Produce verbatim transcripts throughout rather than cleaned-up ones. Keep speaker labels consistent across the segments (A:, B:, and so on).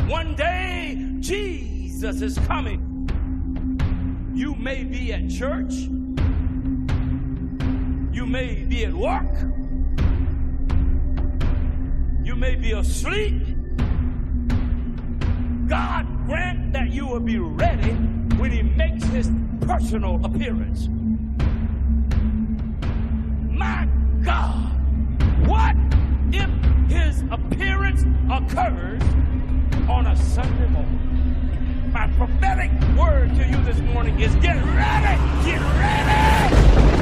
A: One day, Jesus is coming. You may be at church. You may be at work. You may be asleep. God grant that you will be ready when he makes his personal appearance. My God, what if his appearance occurs on a Sunday morning? My prophetic word to you this morning is get ready, get ready!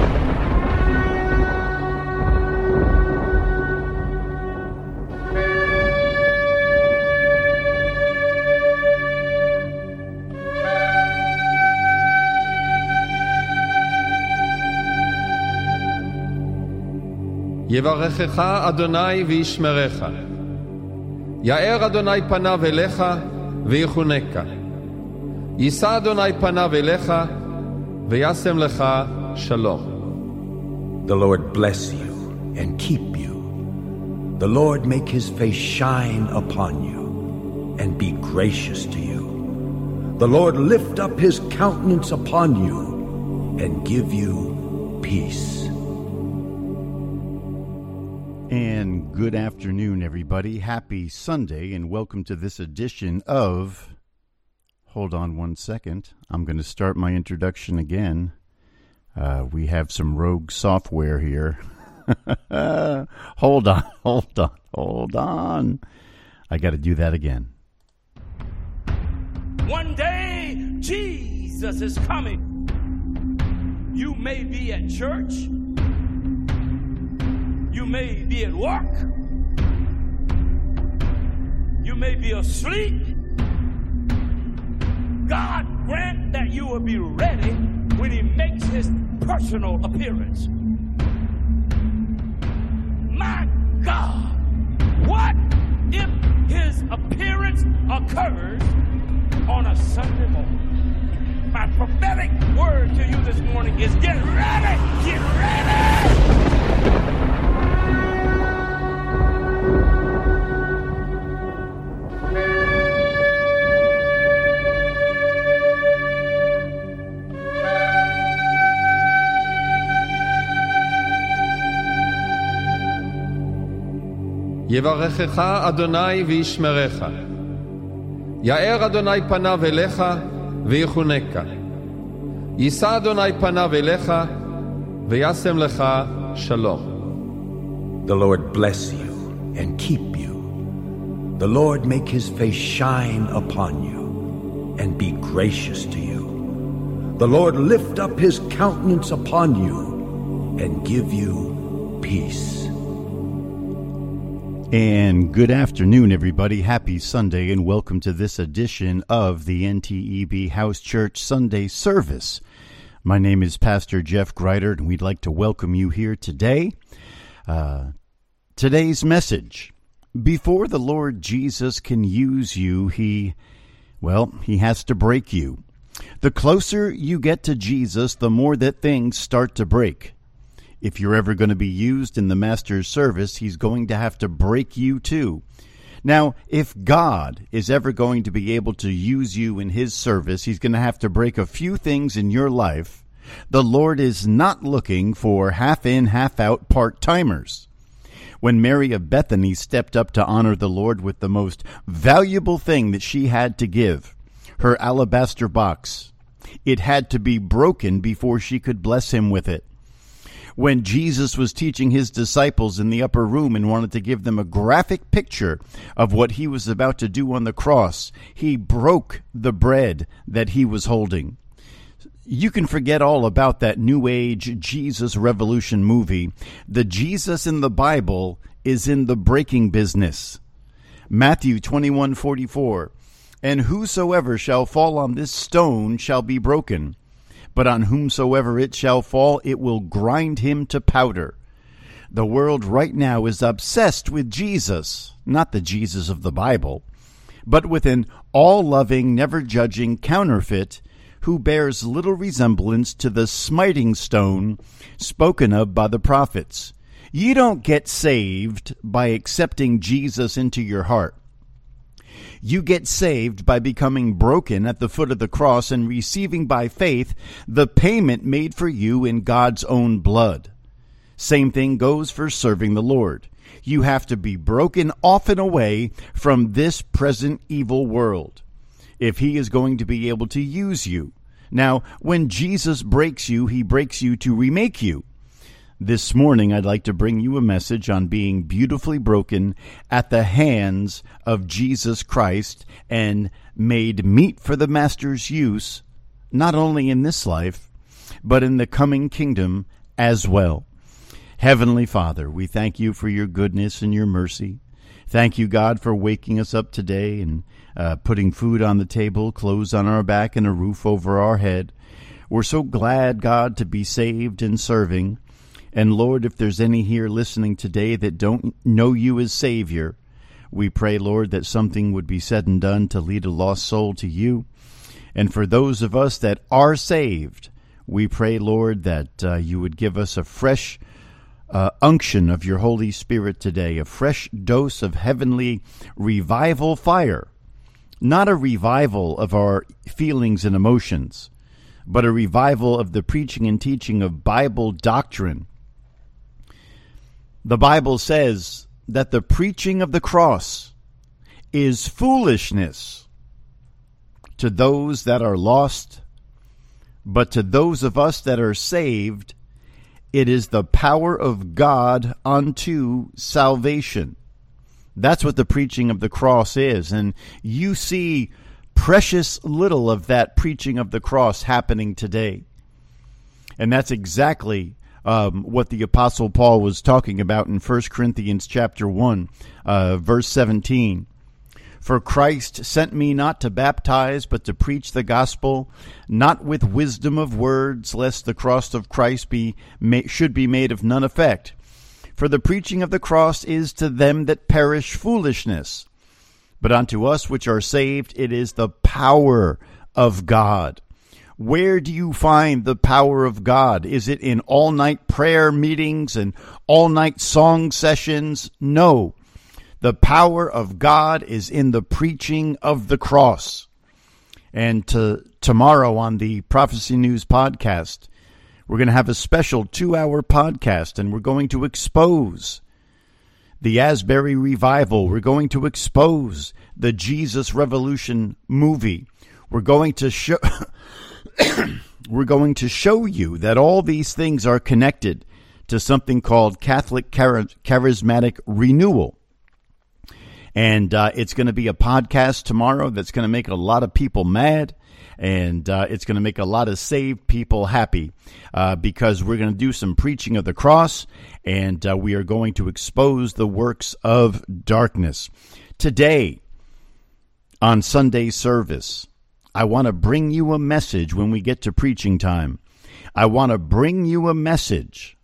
B: יברכך אדוני וישמרך. יאר אדוני פניו אליך ויחונקה. יישא אדוני פניו אליך וישם לך שלום.
C: The Lord bless you and keep you. The Lord make his face shine upon you and be gracious to you. The Lord lift up his countenance upon you and give you peace.
D: And good afternoon, everybody. Happy Sunday, and welcome to this edition of... Hold on one second. I'm going to start my introduction again. Uh, we have some rogue software here. hold on, hold on, hold on. I got to do that again.
A: One day, Jesus is coming. You may be at church. You may be at work. You may be asleep. God grant that you will be ready when he makes his personal appearance. My God, what if his appearance occurs on a Sunday morning? My prophetic word to you this morning is get ready, get ready!
B: יברכך אדוני וישמרך. יאר אדוני פניו אליך ויחונקה. יישא אדוני פניו אליך וישם לך שלום.
C: The Lord bless you and keep you. The Lord make his face shine upon you and be gracious to you. The Lord lift up his countenance upon you and give you peace.
D: And good afternoon, everybody. Happy Sunday, and welcome to this edition of the N T E B House Church Sunday Service. My name is Pastor Jeff Greider, and we'd like to welcome you here today. Uh, today's message: before the Lord Jesus can use you, he, well, he has to break you. The closer you get to Jesus, the more that things start to break. If you're ever going to be used in the Master's service, he's going to have to break you too. Now, if God is ever going to be able to use you in his service, he's going to have to break a few things in your life. The Lord is not looking for half-in, half-out part-timers. When Mary of Bethany stepped up to honor the Lord with the most valuable thing that she had to give, her alabaster box, it had to be broken before she could bless him with it. When Jesus was teaching his disciples in the upper room and wanted to give them a graphic picture of what he was about to do on the cross, he broke the bread that he was holding. You can forget all about that New Age Jesus Revolution movie. The Jesus in the Bible is in the breaking business. Matthew twenty-one forty-four, and whosoever shall fall on this stone shall be broken. But on whomsoever it shall fall, it will grind him to powder. The world right now is obsessed with Jesus, not the Jesus of the Bible, but with an all-loving, never-judging counterfeit who bears little resemblance to the smiting stone spoken of by the prophets. You don't get saved by accepting Jesus into your heart. You get saved by becoming broken at the foot of the cross and receiving by faith the payment made for you in God's own blood. Same thing goes for serving the Lord. You have to be broken off and away from this present evil world if he is going to be able to use you. Now, when Jesus breaks you, he breaks you to remake you. This morning, I'd like to bring you a message on being beautifully broken at the hands of Jesus Christ and made meet for the Master's use, not only in this life, but in the coming kingdom as well. Heavenly Father, we thank you for your goodness and your mercy. Thank you, God, for waking us up today and uh, putting food on the table, clothes on our back, and a roof over our head. We're so glad, God, to be saved and serving. And Lord, if there's any here listening today that don't know you as Savior, we pray, Lord, that something would be said and done to lead a lost soul to you. And for those of us that are saved, we pray, Lord, that uh, you would give us a fresh uh, unction of your Holy Spirit today, a fresh dose of heavenly revival fire. Not a revival of our feelings and emotions, but a revival of the preaching and teaching of Bible doctrine. The Bible says that the preaching of the cross is foolishness to those that are lost, but to those of us that are saved, it is the power of God unto salvation. That's what the preaching of the cross is, and you see precious little of that preaching of the cross happening today. And that's exactly Um, what the Apostle Paul was talking about in First Corinthians chapter one, uh, verse seventeen. For Christ sent me not to baptize, but to preach the gospel, not with wisdom of words, lest the cross of Christ be ma- should be made of none effect. For the preaching of the cross is to them that perish foolishness, but unto us which are saved it is the power of God. Where do you find the power of God? Is it in all-night prayer meetings and all-night song sessions? No. The power of God is in the preaching of the cross. And to, tomorrow on the Prophecy News podcast, we're going to have a special two-hour podcast, and we're going to expose the Asbury Revival. We're going to expose the Jesus Revolution movie. We're going to show... We're going to show you that all these things are connected to something called Catholic Char- Charismatic Renewal. And uh, it's going to be a podcast tomorrow that's going to make a lot of people mad, and uh, it's going to make a lot of saved people happy uh, because we're going to do some preaching of the cross, and uh, we are going to expose the works of darkness. Today, on Sunday service, I want to bring you a message when we get to preaching time. I want to bring you a message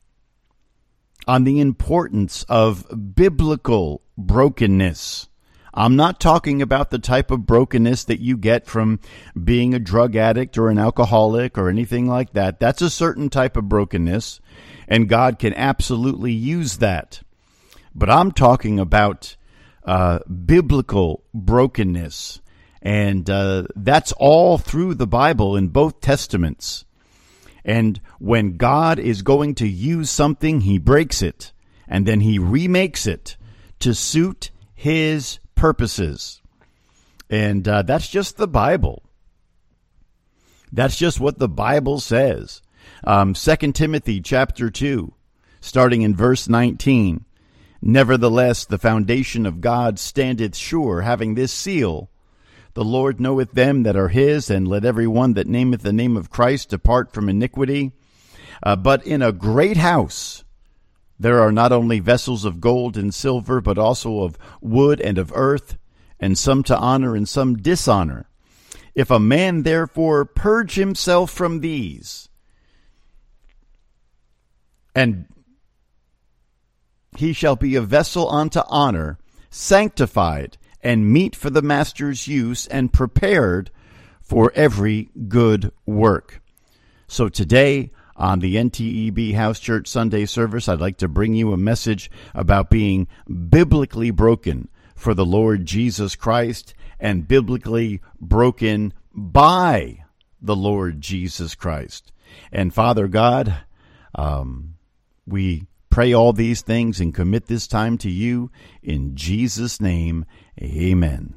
D: on the importance of biblical brokenness. I'm not talking about the type of brokenness that you get from being a drug addict or an alcoholic or anything like that. That's a certain type of brokenness, and God can absolutely use that. But I'm talking about uh, biblical brokenness. And uh, that's all through the Bible in both Testaments. And when God is going to use something, he breaks it, and then he remakes it to suit his purposes. And uh, that's just the Bible. That's just what the Bible says. Um, Second Timothy chapter two, starting in verse nineteen. Nevertheless, the foundation of God standeth sure, having this seal, the Lord knoweth them that are his, and let every one that nameth the name of Christ depart from iniquity. Uh, but in a great house there are not only vessels of gold and silver, but also of wood and of earth, and some to honor and some dishonor. If a man therefore purge himself from these, and he shall be a vessel unto honor, sanctified, and meet for the master's use, and prepared for every good work. So today, on the N T E B House Church Sunday service, I'd like to bring you a message about being biblically broken for the Lord Jesus Christ and biblically broken by the Lord Jesus Christ. And Father God, um, we pray all these things and commit this time to you in Jesus' name. Amen.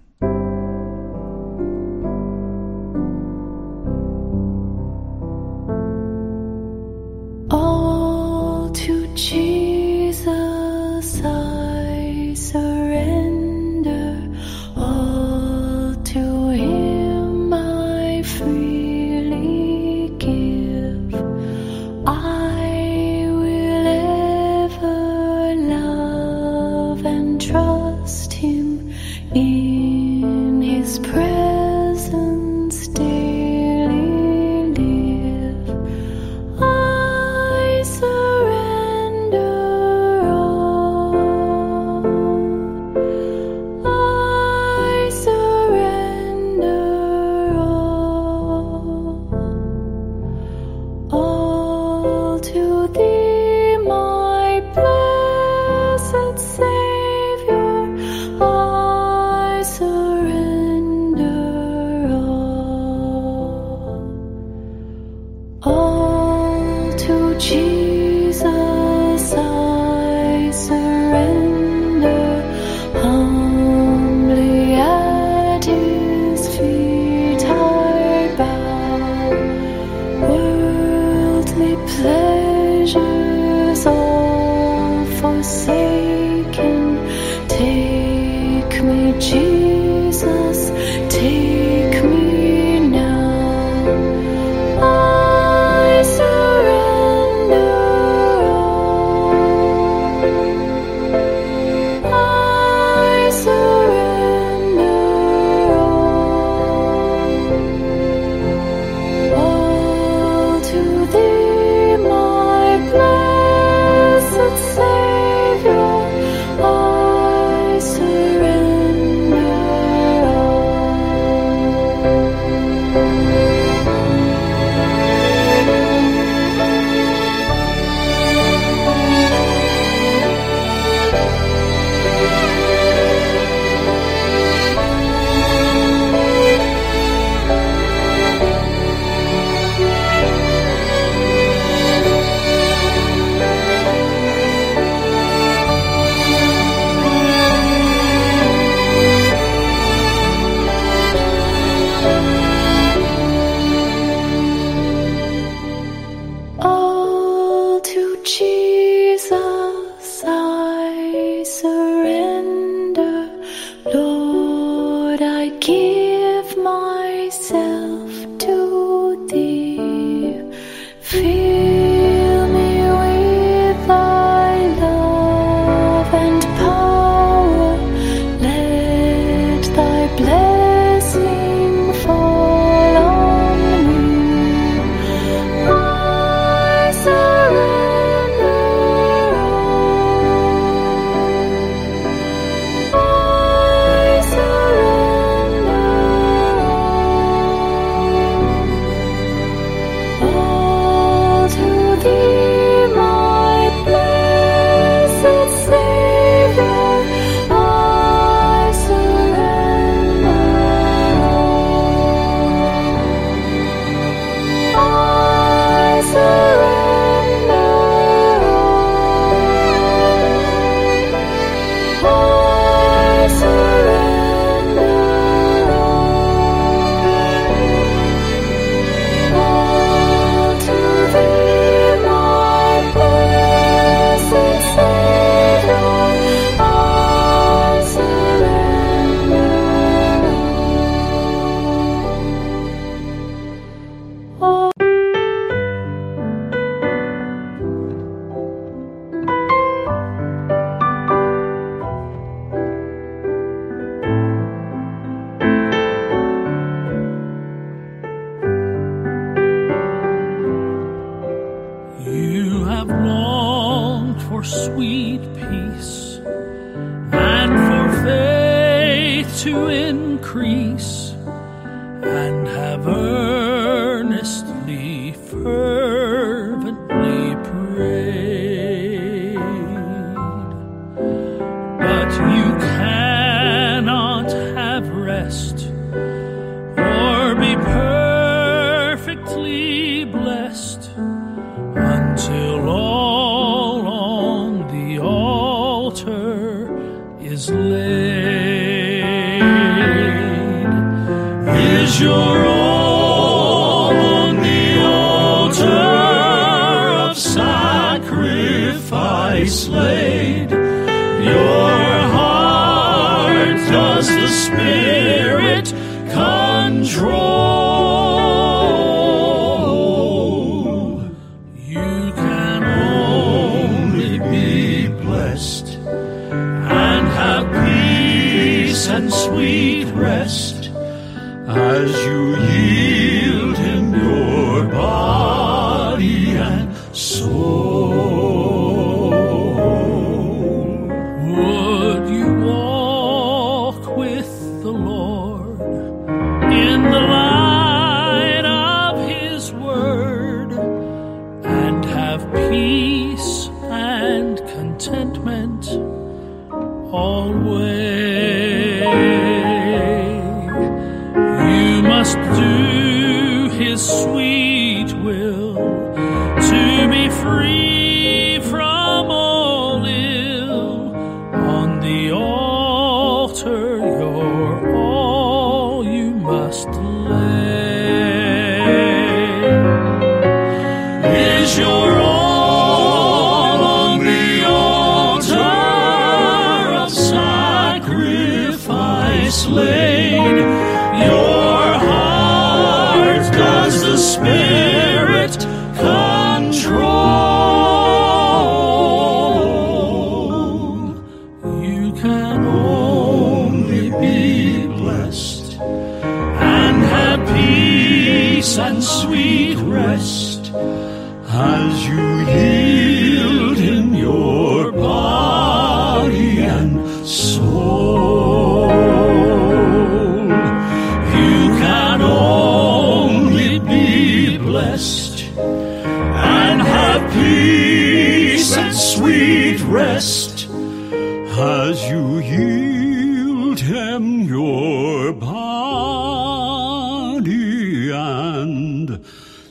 E: All to Jesus I surrender, all to Him I freely give. I will ever love and trust Him, in His presence daily live. I surrender all. I surrender all. All to Thee, my blessed Savior, I surrender all. All to Jesus I surrender, humbly at His feet I bow. Worldly pleasures all forsaken, take me, Jesus, take me now. I surrender all. I surrender all. All to Thee, my blessed Savior, I surrender all to Jesus I surrender. Lord, I give myself to Thee. Fill me with Thy love and power. Let Thy blessing fall on me. I surrender all. I surrender all. All to Thee, my blessed Savior, I surrender all. I surrender all. I surrender all. All to Thee, my blessed Savior, I surrender all.
F: You have longed for sweet peace and for faith to increase, and have earnestly, fervently prayed. But you can rest, or be perfectly blessed, until all on the altar is laid. Is your all on the altar of sacrifice laid? Your heart does the Spirit control. You can only be blessed and have peace and sweet rest as you yield Him your body and soul. Would you walk with the Lord in the light of His word and have peace and contentment always? You must do His sweet will to be free from all ill. On the altar your all you must lay. Is your all on the altar of sacrifice laid? Your heart does the Spirit control. You can only be blessed and have peace and sweet rest as you yield Him your body and soul. You can only be blessed and have peace and sweet rest as you yield Him your body and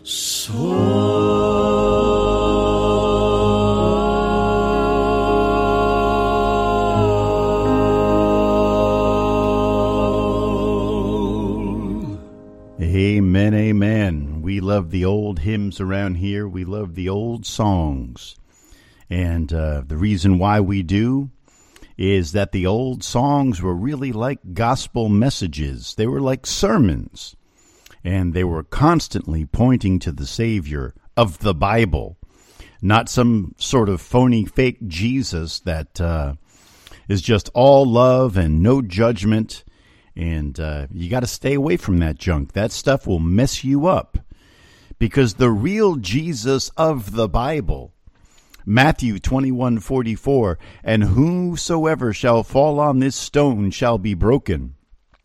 F: soul.
D: Amen, amen. We love the old hymns around here. We love the old songs. And uh, the reason why we do is that the old songs were really like gospel messages. They were like sermons. And they were constantly pointing to the Savior of the Bible, not some sort of phony, fake Jesus that uh, is just all love and no judgment. And uh, you got to stay away from that junk. That stuff will mess you up. Because the real Jesus of the Bible, Matthew twenty-one forty-four, and whosoever shall fall on this stone shall be broken.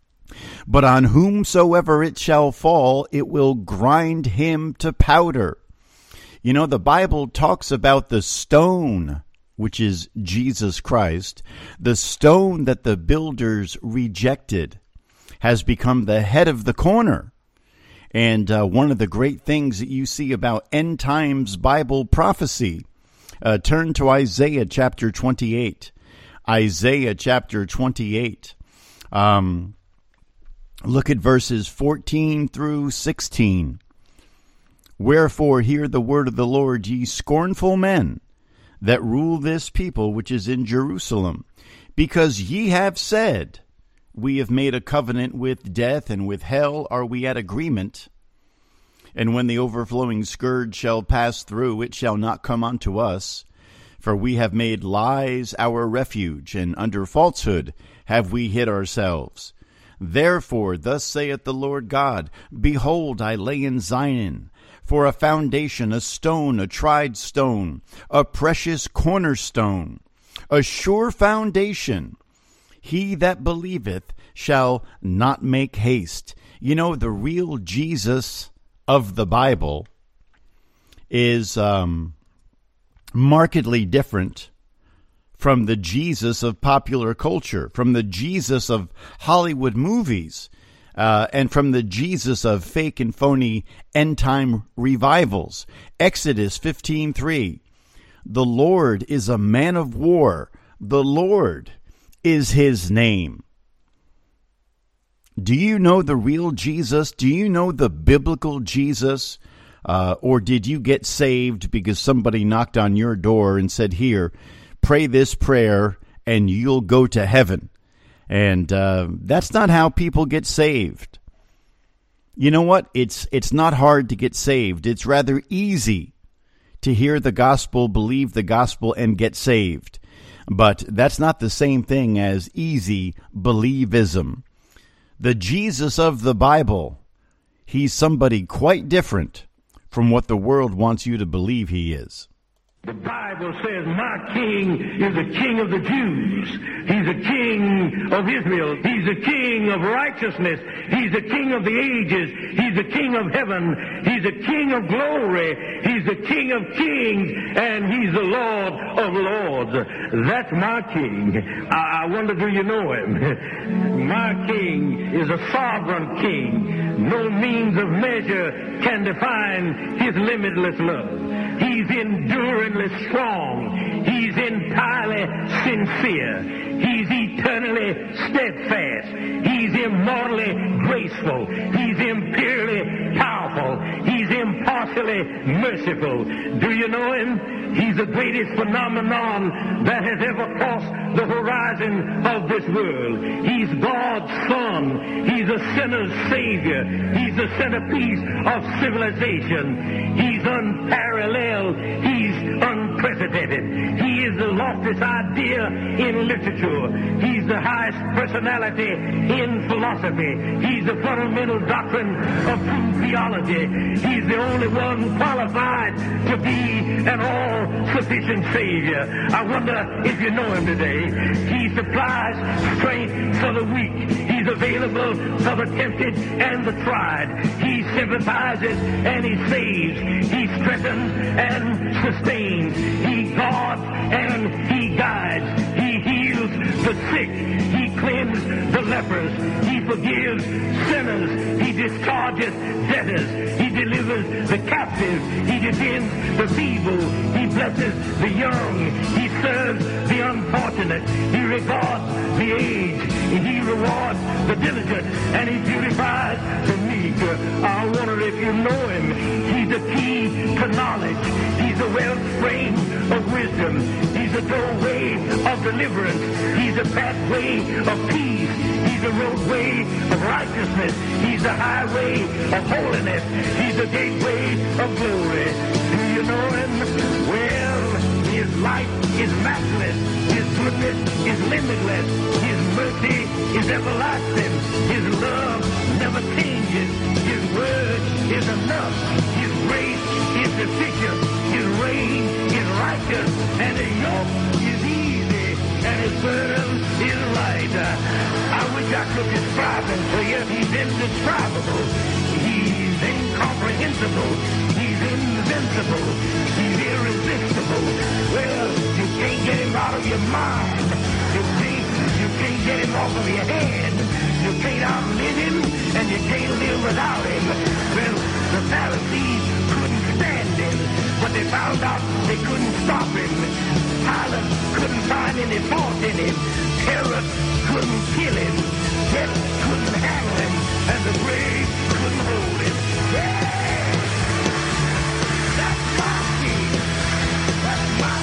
D: But on whomsoever it shall fall, it will grind him to powder. You know, the Bible talks about the stone, which is Jesus Christ. The stone that the builders rejected has become the head of the corner. And uh, one of the great things that you see about end times Bible prophecy, uh, turn to Isaiah chapter twenty-eight. Isaiah chapter twenty-eight. Um, look at verses fourteen through sixteen. Wherefore hear the word of the Lord, ye scornful men that rule this people which is in Jerusalem, because ye have said, we have made a covenant with death, and with hell are we at agreement. And when the overflowing scourge shall pass through, it shall not come unto us. For we have made lies our refuge, and under falsehood have we hid ourselves. Therefore, thus saith the Lord God, behold, I lay in Zion for a foundation, a stone, a tried stone, a precious cornerstone, a sure foundation. He that believeth shall not make haste. You know, the real Jesus of the Bible is um, markedly different from the Jesus of popular culture, from the Jesus of Hollywood movies, uh, and from the Jesus of fake and phony end-time revivals. Exodus fifteen three, the Lord is a man of war. The Lord is his name. Do you know the real Jesus? Do you know the biblical Jesus? Uh, or did you get saved because somebody knocked on your door and said, here, pray this prayer and you'll go to heaven? And uh, that's not how people get saved. You know what? It's it's not hard to get saved. It's rather easy to hear the gospel, believe the gospel, and get saved. But that's not the same thing as easy believism. The Jesus of the Bible, he's somebody quite different from what the world wants you to believe he is.
G: The Bible says, my king is the king of the Jews. He's the king of Israel. He's the king of righteousness. He's the king of the ages. He's the king of heaven. He's the king of glory. He's the king of kings. And he's the Lord of lords. That's my king. I, I wonder, do you know him? My king is a sovereign king. No means of measure can define his limitless love. He's enduringly strong. He's entirely sincere. He's eternally steadfast. He's immortally graceful. He's imperially powerful. He's impartially merciful. Do you know him? He's the greatest phenomenon that has ever crossed the horizon of this world. He's God's Son. He's a sinner's Savior. He's the centerpiece of civilization. He's unparalleled. He's unprecedented. He is the loftiest idea in literature. He's the highest personality in philosophy. He's the fundamental doctrine of true theology. He's the only one qualified to be an all-sufficient Savior. I wonder if you know him today. He supplies strength for the weak. He's available for the tempted and the tried. He sympathizes and he saves. He strengthens and sustains. He guards and he guides. He heals the sick. He cleanses the lepers. He forgives sinners. He discharges debtors. He delivers the captive. He defends the feeble. He blesses the young. He serves the unfortunate. He regards the aged. He rewards the diligent. And he beautifies the meek. I wonder if you know him. He's the key to knowledge. He's the wellspring of wisdom. He's the doorway of deliverance. He's the pathway of peace. He's the roadway of righteousness. He's the highway of holiness. He's the gateway of glory. Do you know him? Well, his light is matchless. His goodness is limitless. His mercy is everlasting. His love never changes. His word is enough. His grace is sufficient. His reign is righteous. And his yoke is easy. And his burden is light. I wish I could describe him to you. He's indescribable. He's incomprehensible. He's invincible. He's irresistible. Well, you can't get him out of your mind. You can't, you can't get him off of your head. You can't outlive him, and you can't live without him. Well, the Pharisees couldn't stand him, but they found out they couldn't stop him. Pilate couldn't find any fault in him. Herod couldn't kill him. Death couldn't handle him, and the grave couldn't hold him. Yeah! That's my king. That's my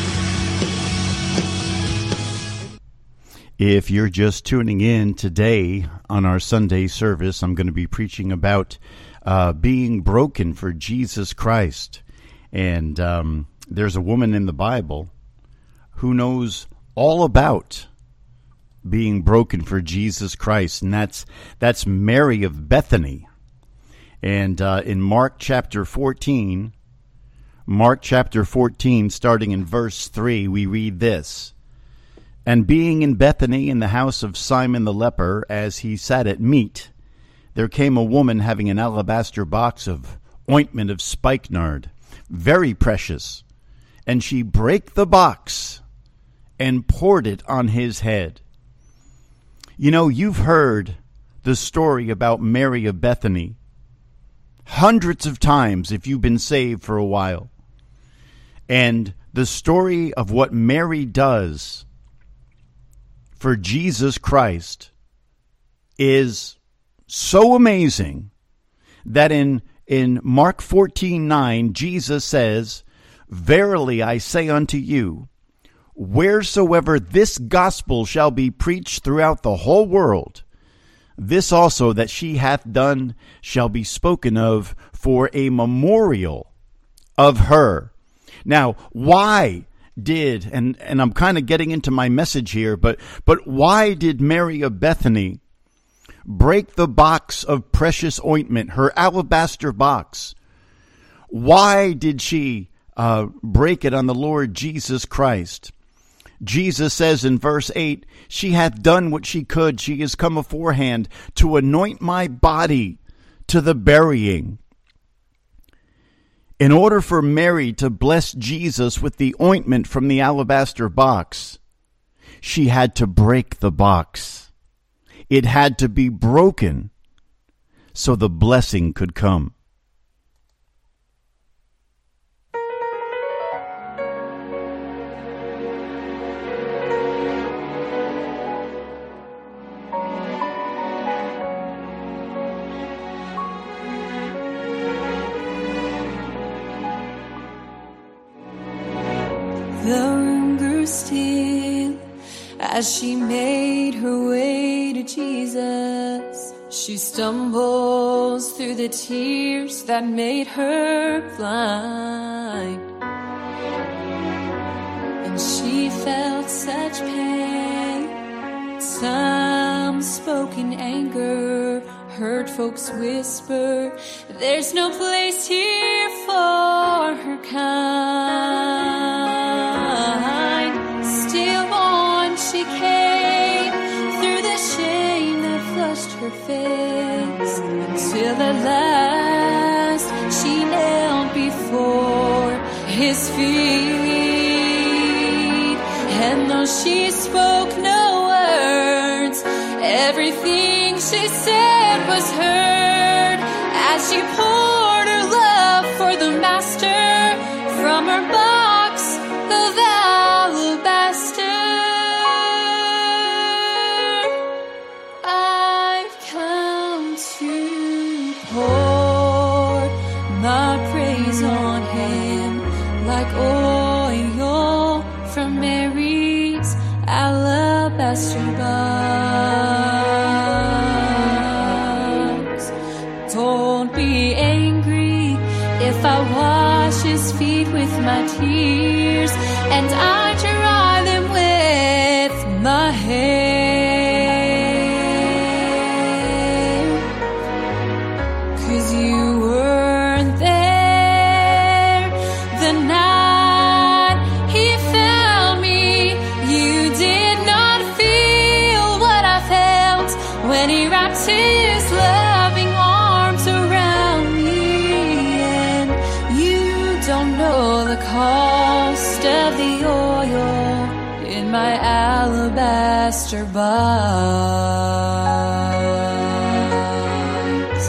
G: king.
D: If you're just tuning in today on our Sunday service, I'm going to be preaching about uh, being broken for Jesus Christ. And um, there's a woman in the Bible who knows all about being broken for Jesus Christ, and that's that's Mary of Bethany. And uh, in Mark chapter fourteen, Mark chapter fourteen, starting in verse three, we read this. And being in Bethany in the house of Simon the leper, as he sat at meat, there came a woman having an alabaster box of ointment of spikenard, very precious. And she brake the box and poured it on his head. You know, you've heard the story about Mary of Bethany hundreds of times if you've been saved for a while. And the story of what Mary does for Jesus Christ is so amazing that in, in Mark fourteen nine, Jesus says, "Verily I say unto you, wheresoever this gospel shall be preached throughout the whole world, this also that she hath done shall be spoken of for a memorial of her." Now, why did, and, and I'm kind of getting into my message here, but, but why did Mary of Bethany break the box of precious ointment, her alabaster box? Why did she uh, break it on the Lord Jesus Christ? Jesus says in verse eight, "She hath done what she could. She is come aforehand to anoint my body to the burying." In order for Mary to bless Jesus with the ointment from the alabaster box, she had to break the box. It had to be broken so the blessing could come.
E: The room grew still as she made her way to Jesus. She stumbles through the tears that made her blind, and she felt such pain. Some spoke in anger, heard folks whisper, "There's no place here for her kind." Still on she came through the shame that flushed her face, until at last she knelt before his feet. And though she spoke no words, everything she said was heard as she poured her love for the Master from her box of alabaster. I've come to pour my praise on him like oil from Mary's alabaster box. Don't be angry if I wash his feet with my tears and I dry them with my hair. 'Cause you weren't there the night he found me. You did not feel what I felt when he wrapped his loving arms around me. And you don't know the cost of the oil in my alabaster box.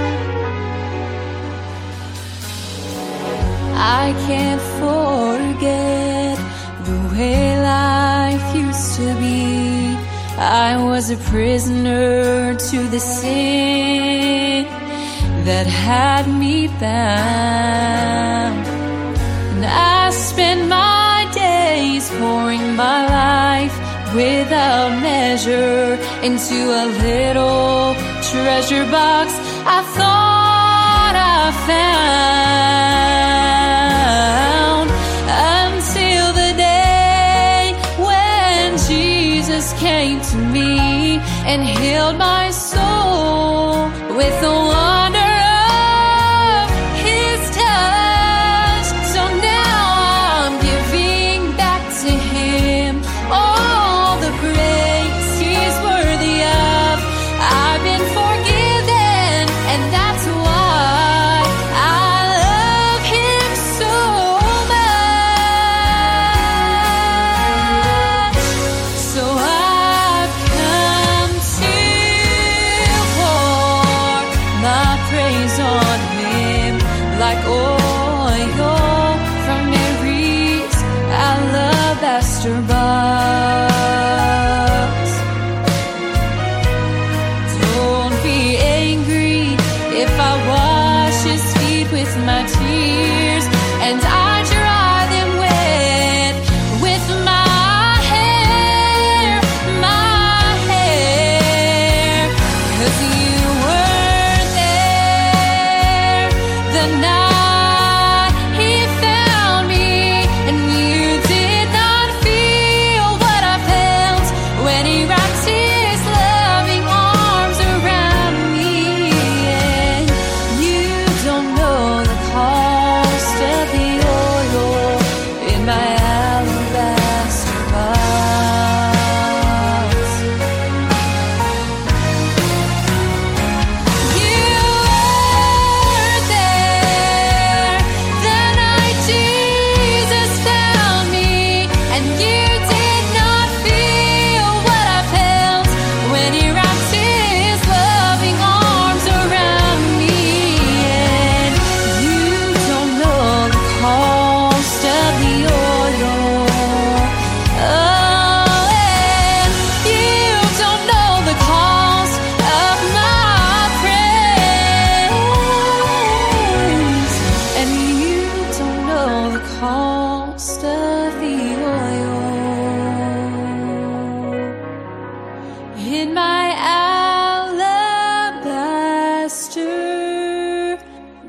E: I can't forget the way life used to be. I was a prisoner to the sin that had me bound. And I spent my days pouring my life without measure into a little treasure box I thought I found. Until the day when Jesus came to me and healed my soul with the wonder of his touch. So now I'm giving back to him all the praise he's worthy of. I've been forgiven, and that's why I love him so much. like oil from Mary's alabaster box. Don't be angry if I wash his feet with my tears, and I dry them wet with my hair, my hair. 'Cause you weren't there the night he found me, and you did not feel what I felt when he wrapped his loving arms around me. And you don't know the cost of the oil in my alabaster box. You were there the night Jesus found me, and you did not feel what I felt when he wrapped his loving arms around me. And you don't know the cost of the oil. Oh, and you don't know the cost of my praise. And you don't know the cost of the oil in my alabaster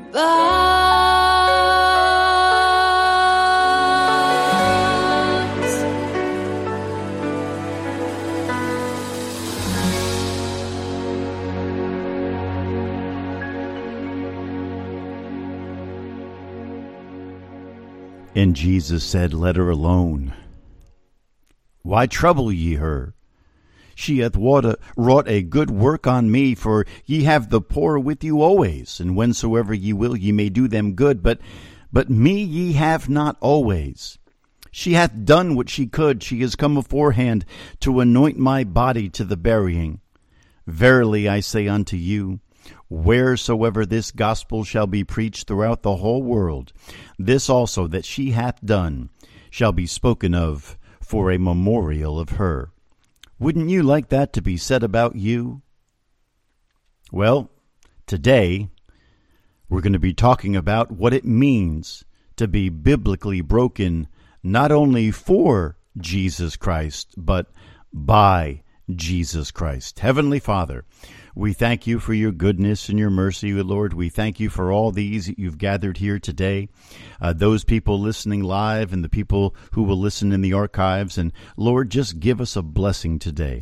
E: box.
D: And Jesus said, Let her alone. Why trouble ye her? She hath wrought a, wrought a good work on me, for ye have the poor with you always, and whensoever ye will ye may do them good, but but me ye have not always. She hath done what she could, she is come aforehand to anoint my body to the burying. Verily I say unto you, wheresoever this gospel shall be preached throughout the whole world, this also that she hath done shall be spoken of for a memorial of her. Wouldn't you like that to be said about you? Well, today we're going to be talking about what it means to be biblically broken, not only for Jesus Christ, but by Jesus Christ. Heavenly Father, we thank you for your goodness and your mercy, Lord. We thank you for all these that you've gathered here today, uh, those people listening live and the people who will listen in the archives. And Lord, just give us a blessing today.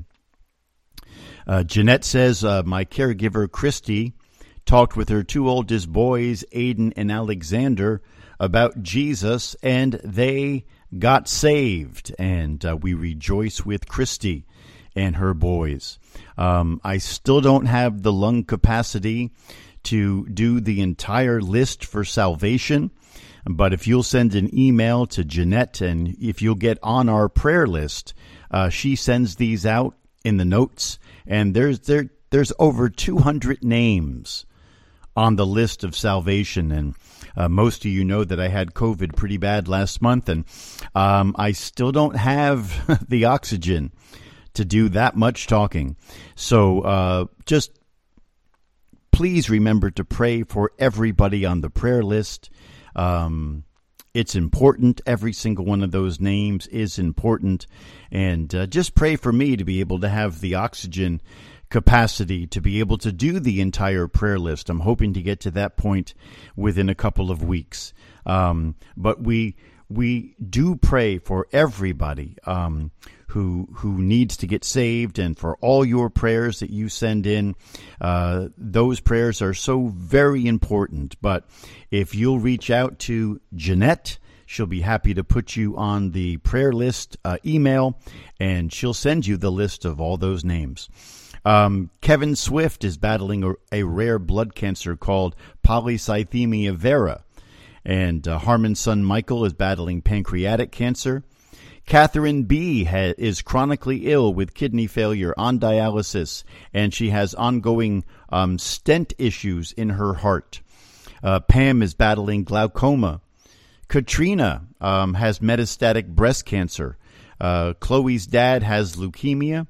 D: Uh, Jeanette says, uh, my caregiver, Christy, talked with her two oldest boys, Aiden and Alexander, about Jesus, and they got saved. And uh, we rejoice with Christy and her boys. Um, I still don't have the lung capacity to do the entire list for salvation, but if you'll send an email to Jeanette and if you'll get on our prayer list, uh, she sends these out in the notes, and there's there there's over two hundred names on the list of salvation. And uh, most of you know that I had COVID pretty bad last month, and um, I still don't have the oxygen to do that much talking. So uh, just please remember to pray for everybody on the prayer list. Um, it's important. Every single one of those names is important. And uh, just pray for me to be able to have the oxygen capacity to be able to do the entire prayer list. I'm hoping to get to that point within a couple of weeks. Um, but we we do pray for everybody um, who who needs to get saved, and for all your prayers that you send in. Uh, those prayers are so very important. But if you'll reach out to Jeanette, she'll be happy to put you on the prayer list uh, email, and she'll send you the list of all those names. Um, Kevin Swift is battling a, a rare blood cancer called polycythemia vera. And uh, Harmon's son Michael is battling pancreatic cancer. Catherine B. ha- is chronically ill with kidney failure on dialysis, and she has ongoing um, stent issues in her heart. Uh, Pam is battling glaucoma. Katrina um, has metastatic breast cancer. Uh, Chloe's dad has leukemia.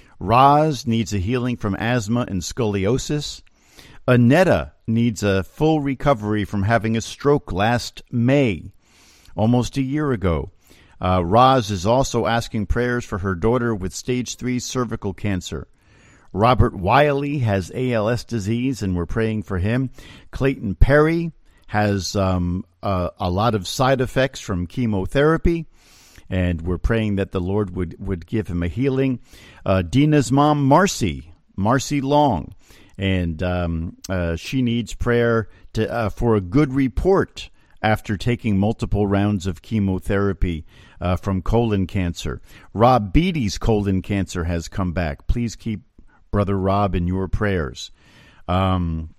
D: Roz needs a healing from asthma and scoliosis. Annetta needs a full recovery from having a stroke last May, almost a year ago. Uh, Roz is also asking prayers for her daughter with stage three cervical cancer. Robert Wiley has A L S disease, and we're praying for him. Clayton Perry has um, a, a lot of side effects from chemotherapy, and we're praying that the Lord would, would give him a healing. Uh, Dina's mom, Marcy, Marcy Long, and um, uh, she needs prayer to, uh, for a good report after taking multiple rounds of chemotherapy uh, from colon cancer. Rob Beatty's colon cancer has come back. Please keep Brother Rob in your prayers. Um,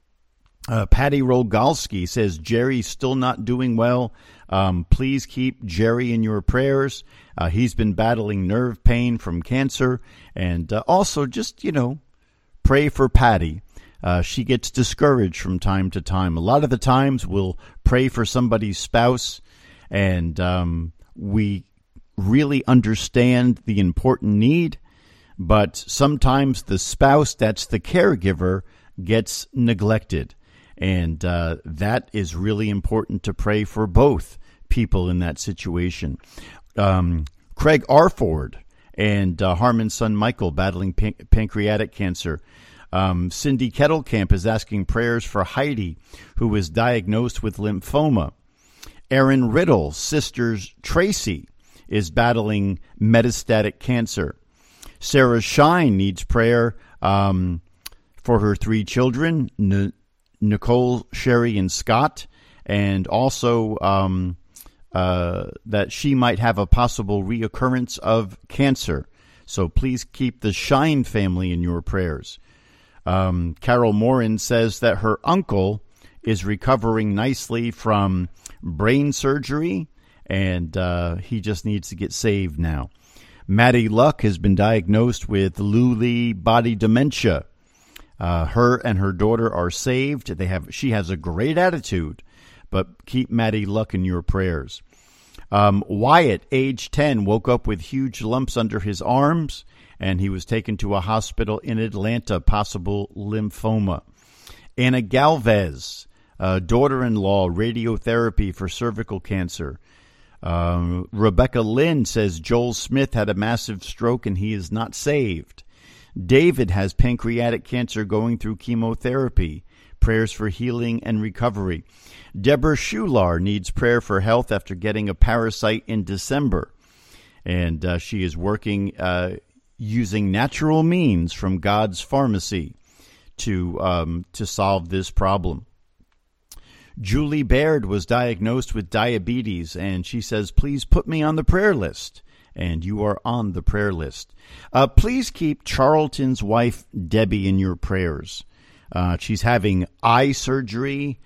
D: uh, Patty Rogalski says, Jerry's still not doing well. Um, please keep Jerry in your prayers. Uh, he's been battling nerve pain from cancer. And uh, also just, you know, pray for Patty. Uh, she gets discouraged from time to time. A lot of the times we'll pray for somebody's spouse, and um, we really understand the important need, but sometimes the spouse that's the caregiver gets neglected, and uh, that is really important to pray for both people in that situation. Um, Craig Arford and uh, Harmon's son Michael battling pan- pancreatic cancer. Um, Cindy Kettlecamp is asking prayers for Heidi, who was diagnosed with lymphoma. Erin Riddle's sister Tracy is battling metastatic cancer. Sarah Shine needs prayer um, for her three children, N- Nicole, Sherry, and Scott, and also um, uh, that she might have a possible reoccurrence of cancer. So please keep the Shine family in your prayers. Um, Carol Morin says that her uncle is recovering nicely from brain surgery, and uh, he just needs to get saved now. Maddie Luck has been diagnosed with Lewy body dementia. Uh, her and her daughter are saved. They have. She has a great attitude, but keep Maddie Luck in your prayers. Um, Wyatt, age ten, woke up with huge lumps under his arms, and he was taken to a hospital in Atlanta, possible lymphoma. Anna Galvez, uh, daughter-in-law, radiotherapy for cervical cancer. Um, Rebecca Lynn says Joel Smith had a massive stroke and he is not saved. David has pancreatic cancer going through chemotherapy. Prayers for healing and recovery. Deborah Shular needs prayer for health after getting a parasite in December. And uh, she is working uh, using natural means from God's pharmacy to um, to solve this problem. Julie Baird was diagnosed with diabetes, and she says, please put me on the prayer list. And you are on the prayer list. Uh, please keep Charlton's wife, Debbie, in your prayers. Uh, she's having eye surgery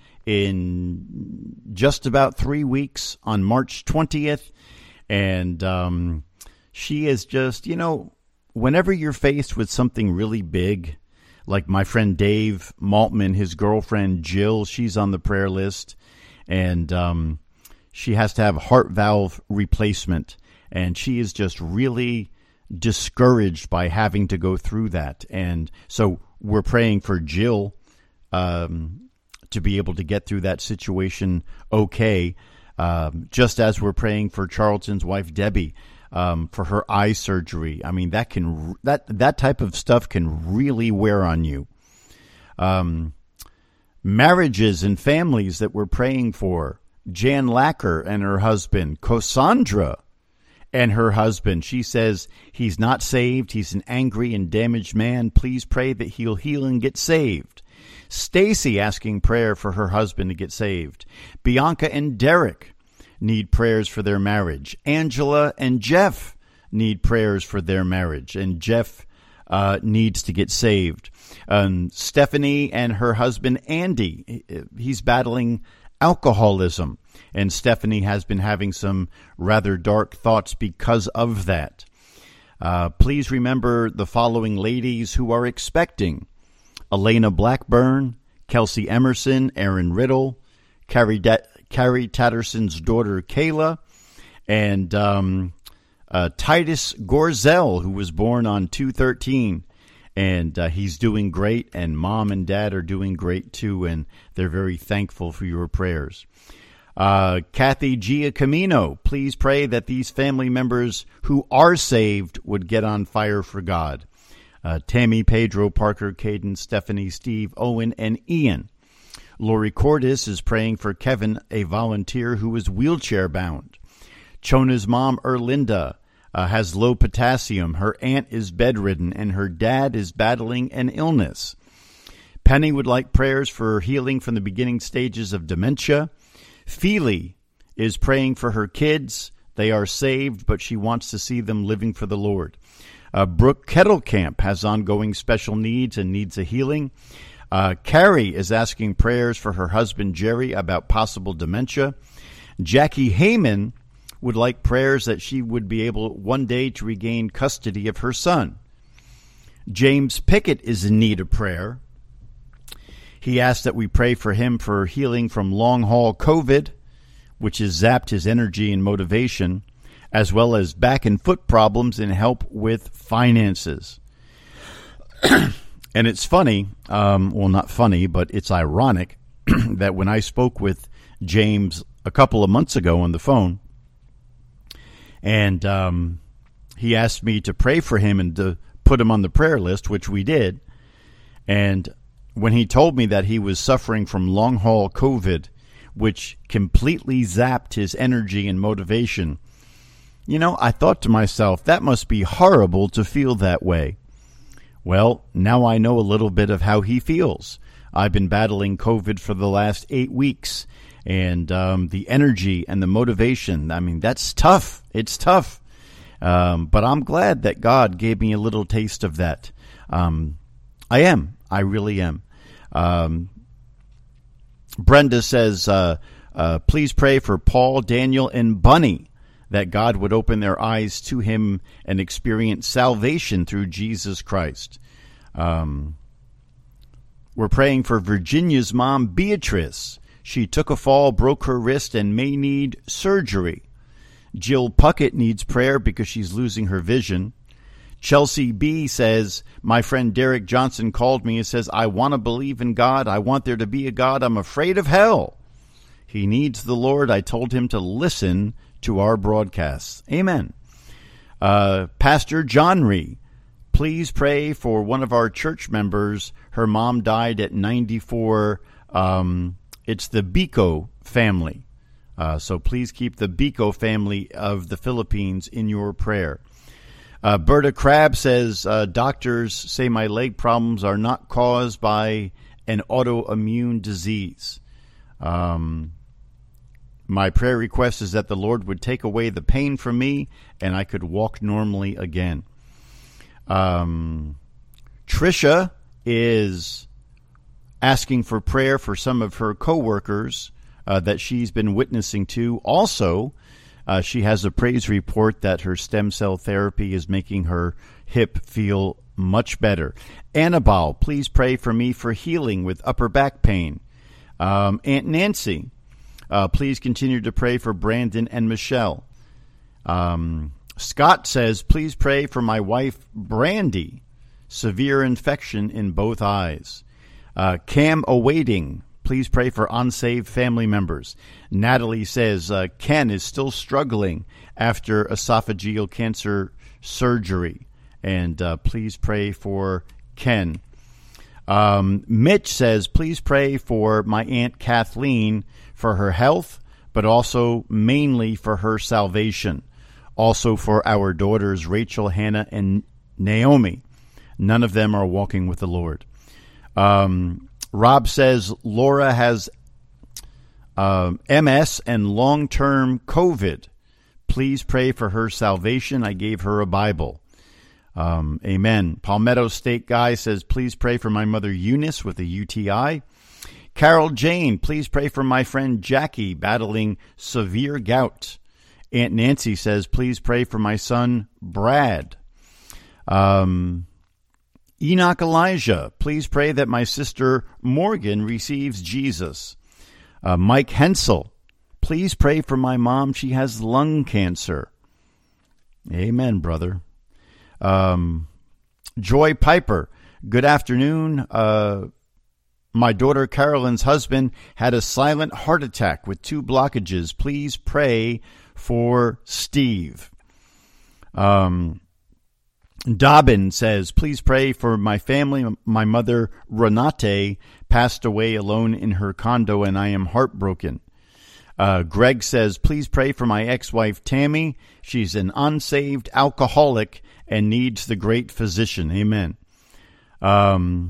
D: in just about three weeks on March twentieth. And um, she is just, you know, whenever you're faced with something really big, like my friend Dave Maltman, his girlfriend Jill, she's on the prayer list, and um, she has to have heart valve replacement, and she is just really discouraged by having to go through that. And so we're praying for Jill um, to be able to get through that situation okay, um, just as we're praying for Charlton's wife Debbie. Um, for her eye surgery. I mean, that can that that type of stuff can really wear on you. Um, marriages and families that we're praying for. Jan Lacker and her husband. Cassandra and her husband. She says he's not saved. He's an angry and damaged man. Please pray that he'll heal and get saved. Stacy asking prayer for her husband to get saved. Bianca and Derek need prayers for their marriage. Angela and Jeff need prayers for their marriage, and Jeff uh, needs to get saved. Um, Stephanie and her husband Andy, he's battling alcoholism, and Stephanie has been having some rather dark thoughts because of that. Uh, please remember the following ladies who are expecting: Elena Blackburn, Kelsey Emerson, Aaron Riddle, Carrie, Da- Carrie Tatterson's daughter, Kayla, and um, uh, Titus Gorzel, who was born on two thirteen. And uh, he's doing great, and Mom and Dad are doing great, too, and they're very thankful for your prayers. Uh, Kathy Giacomino, please pray that these family members who are saved would get on fire for God. Uh, Tammy, Pedro, Parker, Caden, Stephanie, Steve, Owen, and Ian. Lori Cordis is praying for Kevin, a volunteer who is wheelchair-bound. Chona's mom, Erlinda, Uh, has low potassium. Her aunt is bedridden, and her dad is battling an illness. Penny would like prayers for healing from the beginning stages of dementia. Feely is praying for her kids. They are saved, but she wants to see them living for the Lord. Uh, Brooke Kettlecamp has ongoing special needs and needs a healing. Uh, Carrie is asking prayers for her husband, Jerry, about possible dementia. Jackie Heyman would like prayers that she would be able one day to regain custody of her son. James Pickett is in need of prayer. He asked that we pray for him for healing from long-haul COVID, which has zapped his energy and motivation, as well as back and foot problems and help with finances. And it's funny, um, well, not funny, but it's ironic that when I spoke with James a couple of months ago on the phone, and um, he asked me to pray for him and to put him on the prayer list, which we did. And when he told me that he was suffering from long-haul COVID, which completely zapped his energy and motivation, you know, I thought to myself, that must be horrible to feel that way. Well, now I know a little bit of how he feels. I've been battling COVID for the last eight weeks. And um, the energy and the motivation, I mean, that's tough. It's tough. Um, but I'm glad that God gave me a little taste of that. Um, I am. I really am. Um, Brenda says, uh, uh, please pray for Paul, Daniel, and Bunny, that God would open their eyes to him and experience salvation through Jesus Christ. Um, we're praying for Virginia's mom, Beatrice. She took a fall, broke her wrist, and may need surgery. Jill Puckett needs prayer because she's losing her vision. Chelsea B. says, my friend Derek Johnson called me and says, I want to believe in God. I want there to be a God. I'm afraid of hell. He needs the Lord. I told him to listen to our broadcasts. Amen. Uh, Pastor John Ree, please pray for one of our church members. Her mom died at ninety-four. Um... It's the Biko family. Uh, so please keep the Biko family of the Philippines in your prayer. Uh, Berta Crabb says, uh, doctors say my leg problems are not caused by an autoimmune disease. Um, my prayer request is that the Lord would take away the pain from me and I could walk normally again. Um, Trisha is asking for prayer for some of her coworkers uh, that she's been witnessing to. Also, uh, she has a praise report that her stem cell therapy is making her hip feel much better. Annabelle, please pray for me for healing with upper back pain. Um, Aunt Nancy, uh, please continue to pray for Brandon and Michelle. Um, Scott says, please pray for my wife, Brandy, severe infection in both eyes. Uh, Cam awaiting. Please pray for unsaved family members. Natalie says uh, Ken is still struggling after esophageal cancer surgery. And uh, please pray for Ken. Um, Mitch says, please pray for my Aunt Kathleen for her health, but also mainly for her salvation. Also for our daughters, Rachel, Hannah, and Naomi. None of them are walking with the Lord. Um, Rob says Laura has uh, M S and long-term COVID. Please pray for her salvation. I gave her a Bible. Um, amen. Palmetto State Guy says, please pray for my mother Eunice with a U T I. Carol Jane, please pray for my friend Jackie battling severe gout. Aunt Nancy says, please pray for my son Brad. Um... Enoch Elijah, please pray that my sister Morgan receives Jesus. Uh, Mike Hensel, please pray for my mom. She has lung cancer. Amen, brother. Um, Joy Piper, good afternoon. Uh, my daughter Carolyn's husband had a silent heart attack with two blockages. Please pray for Steve. Um, Dobbin says, please pray for my family. My mother, Renate, passed away alone in her condo, and I am heartbroken. Uh, Greg says, please pray for my ex-wife, Tammy. She's an unsaved alcoholic and needs the great physician. Amen. Um,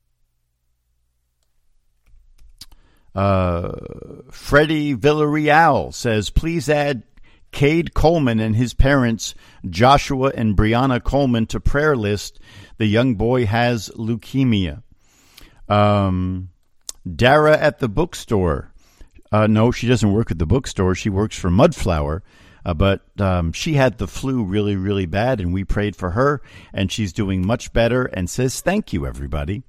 D: uh, Freddie Villarreal says, please add Cade Coleman and his parents, Joshua and Brianna Coleman, to prayer list. The young boy has leukemia. Um, Dara at the bookstore. Uh, no, she doesn't work at the bookstore. She works for Mudflower. Uh, but um, she had the flu really, really bad, and we prayed for her, and she's doing much better and says thank you, everybody.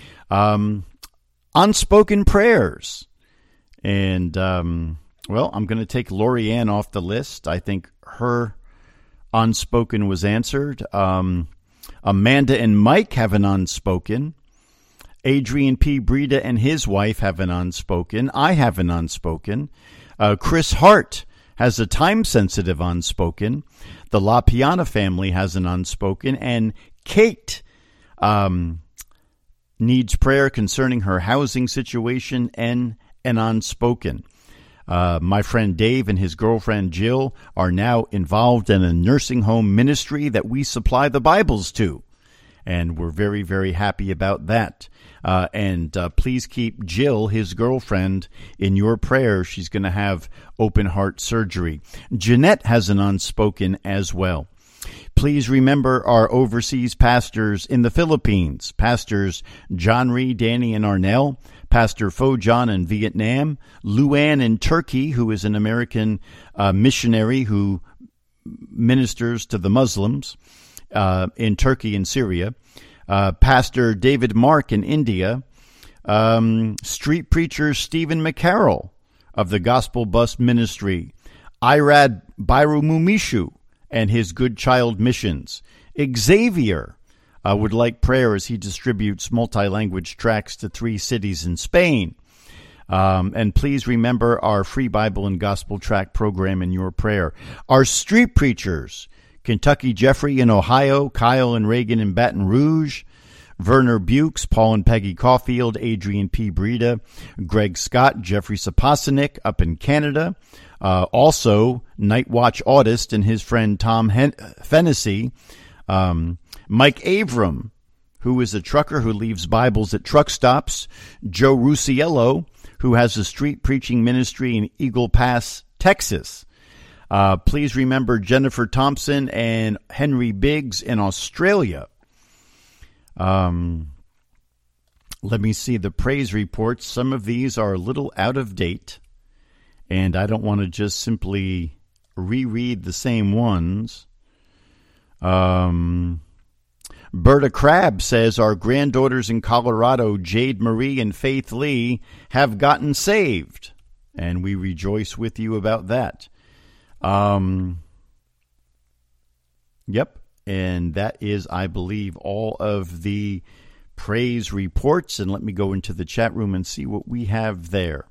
D: Um, unspoken prayers. And, um, well, I'm going to take Lori Ann off the list. I think her unspoken was answered. Um, Amanda and Mike have an unspoken. Adrian P. Breda and his wife have an unspoken. I have an unspoken. Uh, Chris Hart has a time-sensitive unspoken. The La Piana family has an unspoken. And Kate um, needs prayer concerning her housing situation and an unspoken. Uh, my friend Dave and his girlfriend Jill are now involved in a nursing home ministry that we supply the Bibles to. And we're very, very happy about that. Uh, and uh, please keep Jill, his girlfriend, in your prayers. She's going to have open heart surgery. Jeanette has an unspoken as well. Please remember our overseas pastors in the Philippines, Pastors John Ree, Danny, and Arnell, Pastor Pho John in Vietnam, Luann in Turkey, who is an American uh, missionary who ministers to the Muslims uh, in Turkey and Syria, uh, Pastor David Mark in India, um, street preacher Stephen McCarroll of the Gospel Bus Ministry, Irad Birumumishu and his Good Child Missions. Xavier uh, would like prayer as he distributes multi-language tracts to three cities in Spain. Um, and please remember our free Bible and Gospel tract program in your prayer. Our street preachers, Kentucky Jeffrey in Ohio, Kyle and Reagan in Baton Rouge, Werner Bukes, Paul and Peggy Caulfield, Adrian P. Breda, Greg Scott, Jeffrey Sapasinik up in Canada. Uh, also, Night Watch Autist and his friend Tom Hen- Fennessy, um, Mike Avram, who is a trucker who leaves Bibles at truck stops, Joe Rusiello, who has a street preaching ministry in Eagle Pass, Texas. Uh, please remember Jennifer Thompson and Henry Biggs in Australia. Um, let me see the praise reports. Some of these are a little out of date, and I don't want to just simply reread the same ones. Um, Berta Crabb says, our granddaughters in Colorado, Jade Marie and Faith Lee, have gotten saved, and we rejoice with you about that. Um, yep, and that is, I believe, all of the praise reports, and let me go into the chat room and see what we have there.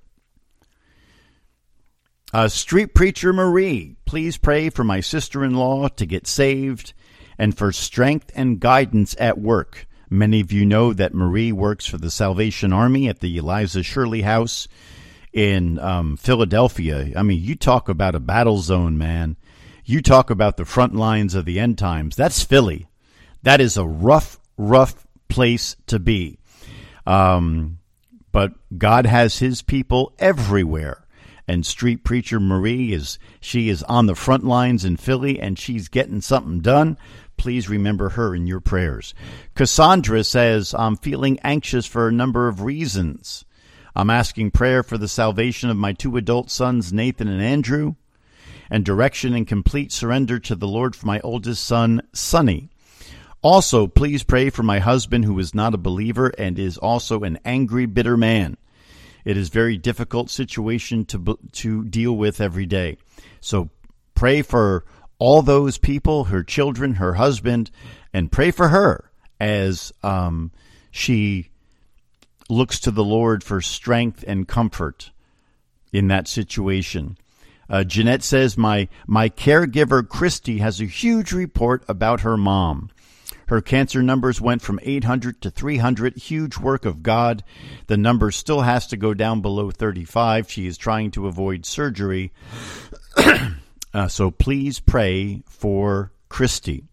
D: Uh, Street Preacher Marie, please pray for my sister-in-law to get saved and for strength and guidance at work. Many of you know that Marie works for the Salvation Army at the Eliza Shirley House in um, Philadelphia. I mean, you talk about a battle zone, man. You talk about the front lines of the end times. That's Philly. That is a rough, rough place to be. Um, but God has his people everywhere. And Street Preacher Marie, is she is on the front lines in Philly, and she's getting something done. Please remember her in your prayers. Cassandra says, I'm feeling anxious for a number of reasons. I'm asking prayer for the salvation of my two adult sons, Nathan and Andrew, and direction and complete surrender to the Lord for my oldest son, Sonny. Also, please pray for my husband who is not a believer and is also an angry, bitter man. It is a very difficult situation to to deal with every day. So pray for all those people, her children, her husband, and pray for her as um, she looks to the Lord for strength and comfort in that situation. Uh, Jeanette says, my, my caregiver, Christy, has a huge report about her mom. Her cancer numbers went from eight hundred to three hundred. Huge work of God. The number still has to go down below thirty-five. She is trying to avoid surgery. uh, so please pray for Christy.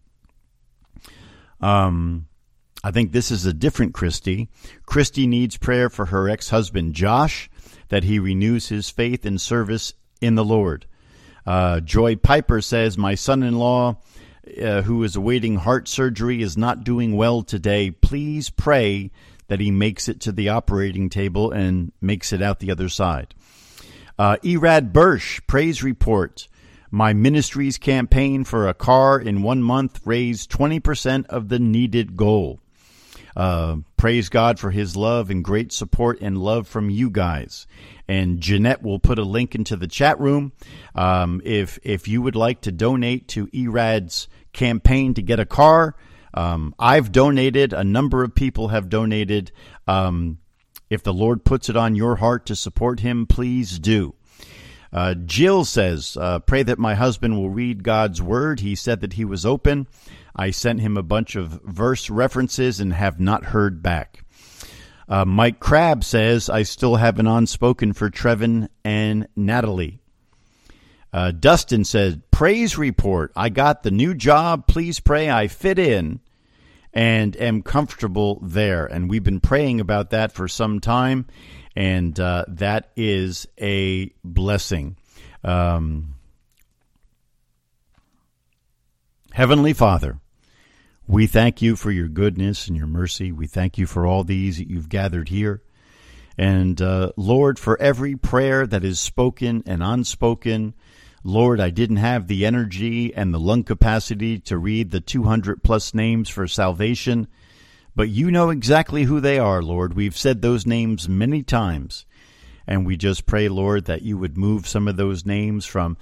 D: Um, I think this is a different Christy. Christy needs prayer for her ex-husband, Josh, that he renews his faith and service in the Lord. Uh, Joy Piper says, my son-in-law, uh, who is awaiting heart surgery, is not doing well today. Please pray that he makes it to the operating table and makes it out the other side. Uh, Erad Bursch, praise report. My ministry's campaign for a car in one month raised twenty percent of the needed goal. Uh, praise God for his love and great support and love from you guys. And Jeanette will put a link into the chat room. Um, if if you would like to donate to Erad's campaign to get a car, um, I've donated. A number of people have donated. Um, if the Lord puts it on your heart to support him, please do. Uh, Jill says, uh, pray that my husband will read God's word. He said that he was open. I sent him a bunch of verse references and have not heard back. Uh, Mike Crabb says, I still have an unspoken for Trevin and Natalie. Uh, Dustin said, praise report. I got the new job. Please pray I fit in and am comfortable there. And we've been praying about that for some time. And uh, that is a blessing. Um, Heavenly Father, we thank you for your goodness and your mercy. We thank you for all these that you've gathered here. And uh, Lord, for every prayer that is spoken and unspoken, Lord, I didn't have the energy and the lung capacity to read the two hundred plus names for salvation. But you know exactly who they are, Lord. We've said those names many times. And we just pray, Lord, that you would move some of those names from,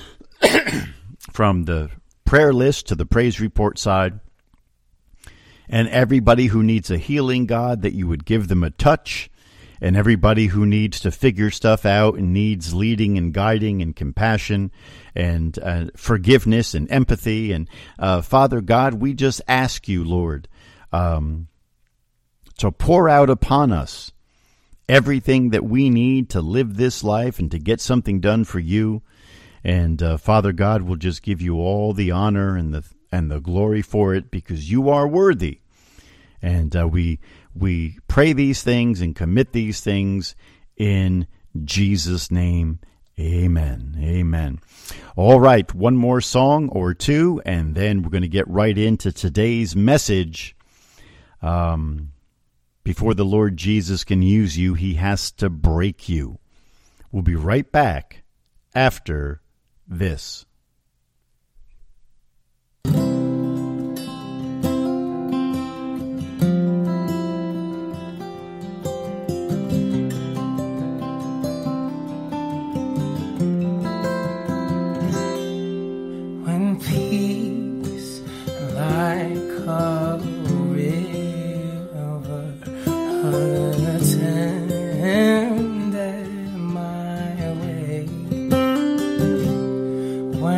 D: from the prayer list to the praise report side. And everybody who needs a healing, God, that you would give them a touch. And everybody who needs to figure stuff out and needs leading and guiding and compassion and uh, forgiveness and empathy. And uh, Father God, we just ask you, Lord, Um, to pour out upon us everything that we need to live this life and to get something done for you. And uh, Father God, will just give you all the honor and the and the glory for it because you are worthy. And uh, we we pray these things and commit these things in Jesus' name. Amen. Amen. All right, one more song or two, and then we're going to get right into today's message. Um, before the Lord Jesus can use you, he has to break you. We'll be right back after this.
H: When peace like a unattended my way,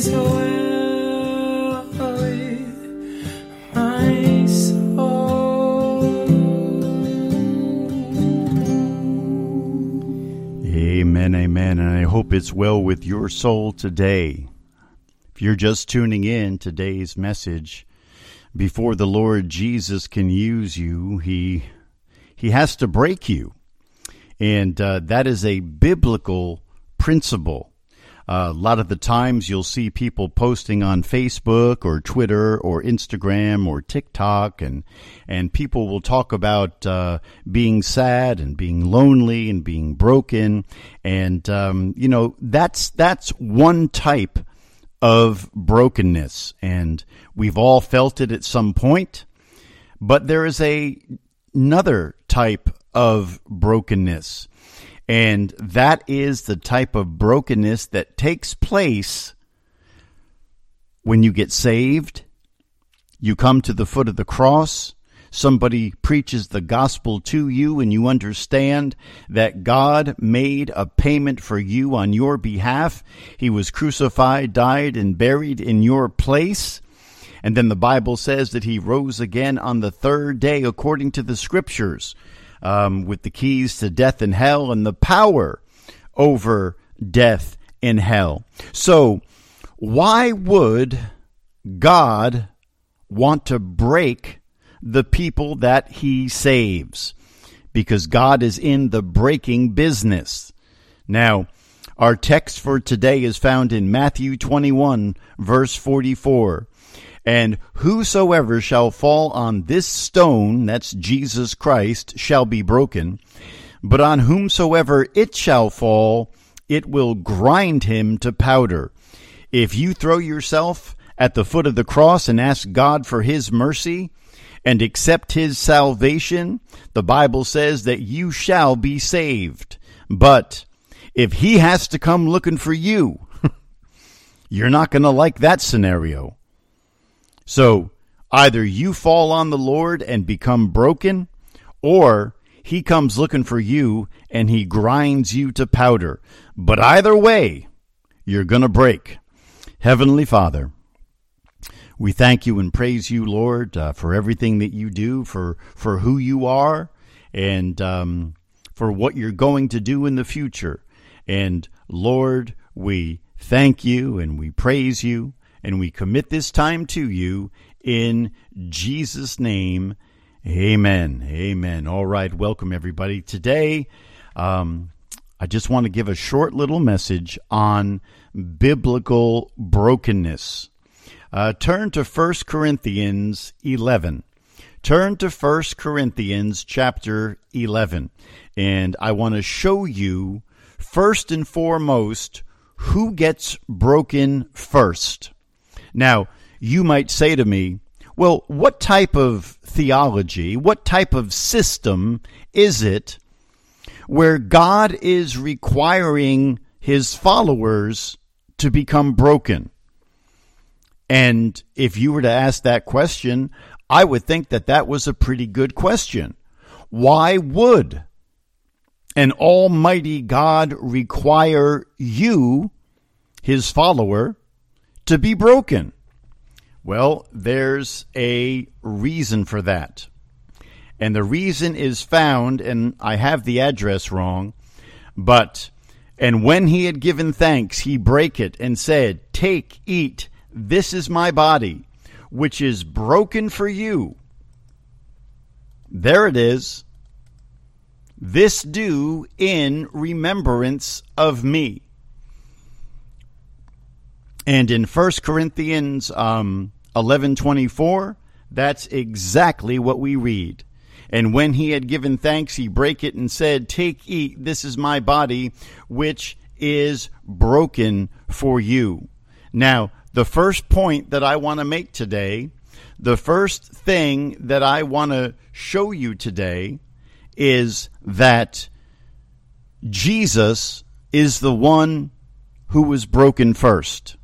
H: is well with my soul.
D: Amen, amen, and I hope it's well with your soul today. If you're just tuning in, today's message, before the Lord Jesus can use you, he he has to break you. And uh, that is a biblical principle. Uh, a lot of the times you'll see people posting on Facebook or Twitter or Instagram or TikTok, and and people will talk about uh, being sad and being lonely and being broken. And, um, you know, that's that's one type of brokenness. And we've all felt it at some point. But there is a, another type of brokenness. And that is the type of brokenness that takes place when you get saved, you come to the foot of the cross, somebody preaches the gospel to you, and you understand that God made a payment for you on your behalf. He was crucified, died, and buried in your place. And then the Bible says that he rose again on the third day according to the scriptures. Um, with the keys to death and hell and the power over death and hell. So why would God want to break the people that he saves? Because God is in the breaking business. Now, our text for today is found in Matthew twenty-one, verse forty-four. And whosoever shall fall on this stone, that's Jesus Christ, shall be broken. But on whomsoever it shall fall, it will grind him to powder. If you throw yourself at the foot of the cross and ask God for his mercy and accept his salvation, the Bible says that you shall be saved. But if he has to come looking for you, you're not going to like that scenario. So either you fall on the Lord and become broken, or he comes looking for you and he grinds you to powder. But either way, you're going to break. Heavenly Father, we thank you and praise you, Lord, uh, for everything that you do, for, for who you are, and um, for what you're going to do in the future. And Lord, we thank you and we praise you. And we commit this time to you in Jesus' name. Amen. Amen. All right. Welcome, everybody. Today, um, I just want to give a short little message on biblical brokenness. Uh, turn to First Corinthians eleven. Turn to First Corinthians chapter eleven. And I want to show you, first and foremost, who gets broken first. Now, you might say to me, well, what type of theology, what type of system is it where God is requiring his followers to become broken? And if you were to ask that question, I would think that that was a pretty good question. Why would an almighty God require you, his follower, to be broken? Well, there's a reason for that. And the reason is found, and I have the address wrong, but, and when he had given thanks, he brake it and said, "Take, eat, this is my body, which is broken for you." There it is. "This do in remembrance of me." And in First Corinthians um, eleven twenty-four, that's exactly what we read. "And when he had given thanks, he brake it and said, Take, eat, this is my body, which is broken for you." Now, the first point that I want to make today, the first thing that I want to show you today is that Jesus is the one who was broken first.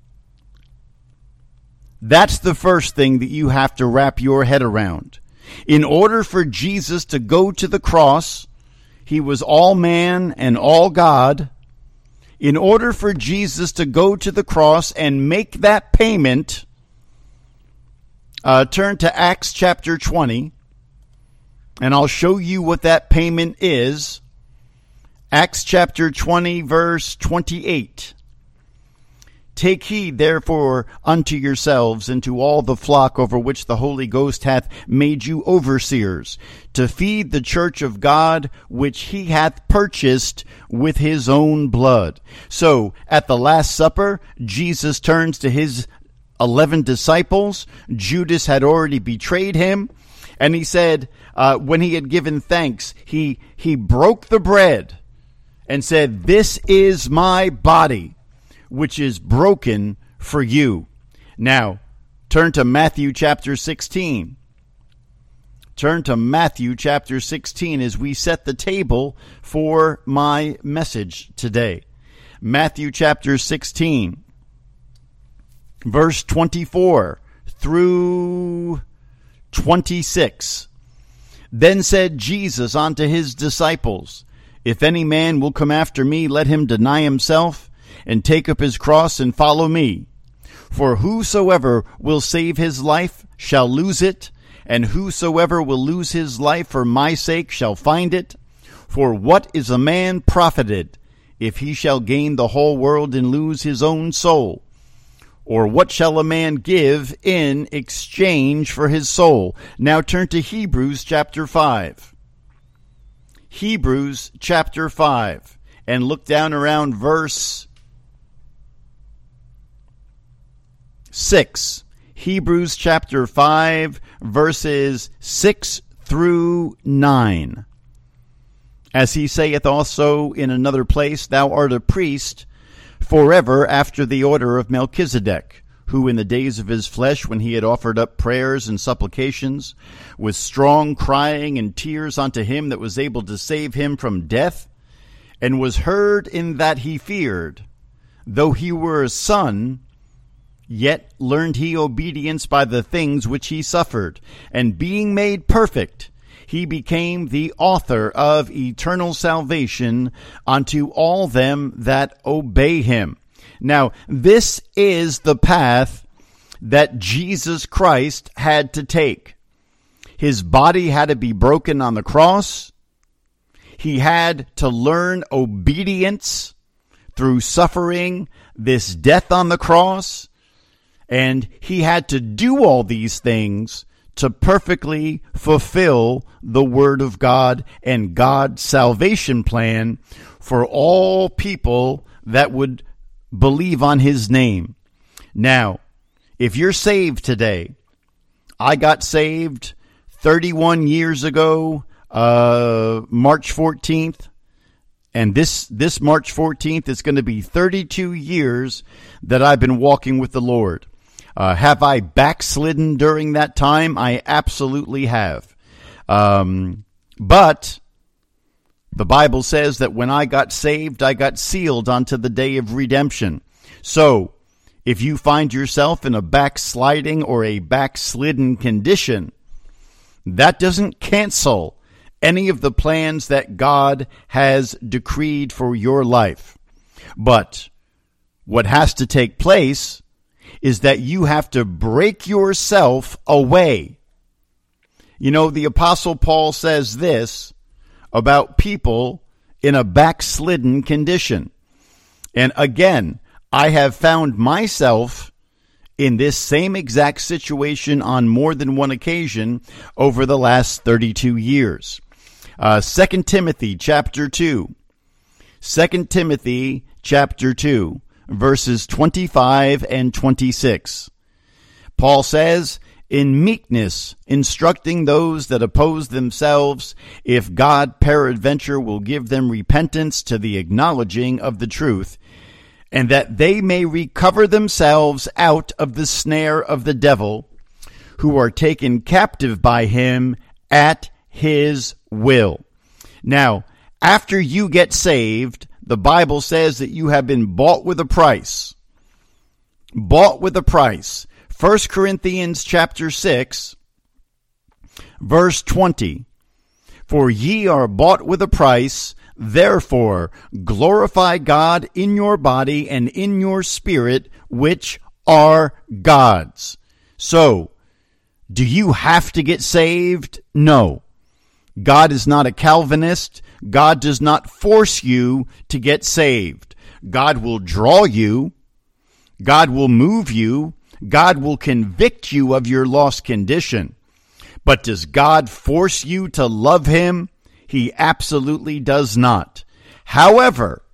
D: That's the first thing that you have to wrap your head around. In order for Jesus to go to the cross, he was all man and all God. in order for Jesus to go to the cross and make that payment, uh, turn to Acts chapter twenty, and I'll show you what that payment is. Acts chapter twenty, verse twenty-eight. Take heed, therefore, unto yourselves and to all the flock over which the Holy Ghost hath made you overseers, to feed the church of God, which he hath purchased with his own blood. So, at the Last Supper, Jesus turns to his eleven disciples. Judas had already betrayed him. And he said, uh, when he had given thanks, he, he broke the bread and said, "This is my body, which is broken for you." Now, turn to Matthew chapter sixteen. Turn to Matthew chapter sixteen as we set the table for my message today. Matthew chapter sixteen, verse twenty-four through twenty-six. Then said Jesus unto his disciples, If any man will come after me, let him deny himself, and take up his cross and follow me. For whosoever will save his life shall lose it, and whosoever will lose his life for my sake shall find it. For what is a man profited, if he shall gain the whole world and lose his own soul? Or what shall a man give in exchange for his soul? Now turn to Hebrews chapter five. Hebrews chapter five. And look down around verse six. Hebrews chapter five, verses six through nine. As he saith also in another place, Thou art a priest forever after the order of Melchizedek, who in the days of his flesh, when he had offered up prayers and supplications, with strong crying and tears unto him that was able to save him from death, and was heard in that he feared, though he were a son, yet learned he obedience by the things which he suffered, and being made perfect, he became the author of eternal salvation unto all them that obey him. Now, this is the path that Jesus Christ had to take. His body had to be broken on the cross. He had to learn obedience through suffering this death on the cross. And he had to do all these things to perfectly fulfill the Word of God and God's salvation plan for all people that would believe on his name. Now, if you're saved today, I got saved thirty-one years ago, uh, March fourteenth, and this, this March fourteenth is going to be thirty-two years that I've been walking with the Lord. Uh, have I backslidden during that time? I absolutely have. Um, but the Bible says that when I got saved, I got sealed unto the day of redemption. So, if you find yourself in a backsliding or a backslidden condition, that doesn't cancel any of the plans that God has decreed for your life. But what has to take place is that you have to break yourself away. You know, the Apostle Paul says this about people in a backslidden condition. And again, I have found myself in this same exact situation on more than one occasion over the last thirty-two years. Uh, Second Timothy chapter two. Second Timothy chapter two. Verses twenty-five and twenty-six. Paul says, In meekness, instructing those that oppose themselves, if God peradventure will give them repentance to the acknowledging of the truth, and that they may recover themselves out of the snare of the devil, who are taken captive by him at his will. Now, after you get saved, the Bible says that you have been bought with a price. Bought with a price. First Corinthians chapter six, verse twenty. For ye are bought with a price, Therefore, glorify God in your body and in your spirit, which are God's. So, do you have to get saved? No. God is not a Calvinist. God does not force you to get saved. God will draw you. God will move you. God will convict you of your lost condition. But does God force you to love him? He absolutely does not. However,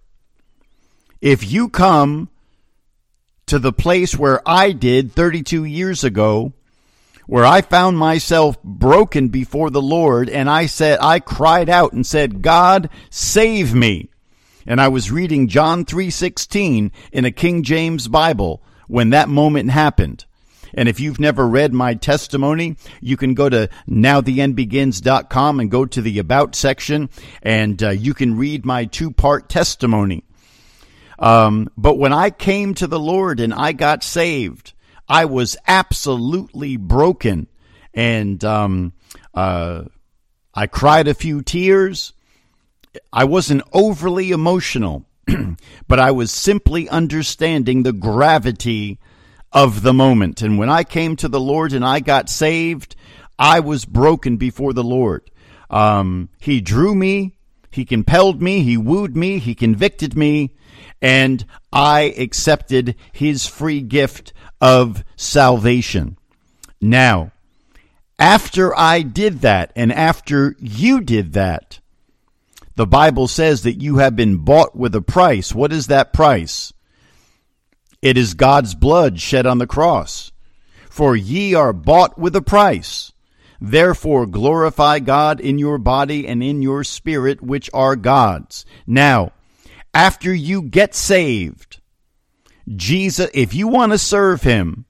D: if you come to the place where I did thirty-two years ago, where I found myself broken before the Lord, and I said, I cried out and said, God, save me. And I was reading John three sixteen in a King James Bible when that moment happened. And if you've never read my testimony, you can go to now the end begins dot com and go to the About section, and uh, you can read my two-part testimony. Um, but when I came to the Lord and I got saved, I was absolutely broken, and um, uh, I cried a few tears. I wasn't overly emotional, but I was simply understanding the gravity of the moment. And when I came to the Lord and I got saved, I was broken before the Lord. Um, he drew me, he compelled me, he wooed me, he convicted me, and I accepted his free gift of salvation. Now, after I did that, and after you did that, the Bible says that you have been bought with a price. What is that price? It is God's blood shed on the cross. For ye are bought with a price. Therefore glorify God in your body and in your spirit, which are God's. Now, after you get saved, Jesus, if you want to serve him,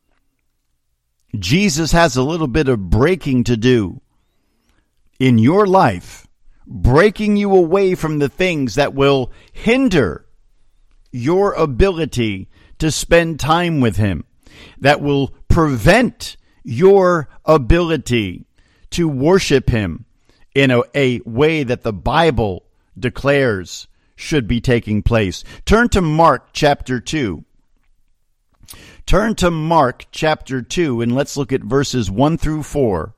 D: Jesus has a little bit of breaking to do in your life, breaking you away from the things that will hinder your ability to spend time with him, that will prevent your ability to worship him in a, a way that the Bible declares should be taking place. Turn to Mark chapter two. Turn to Mark chapter two, and let's look at verses one through four.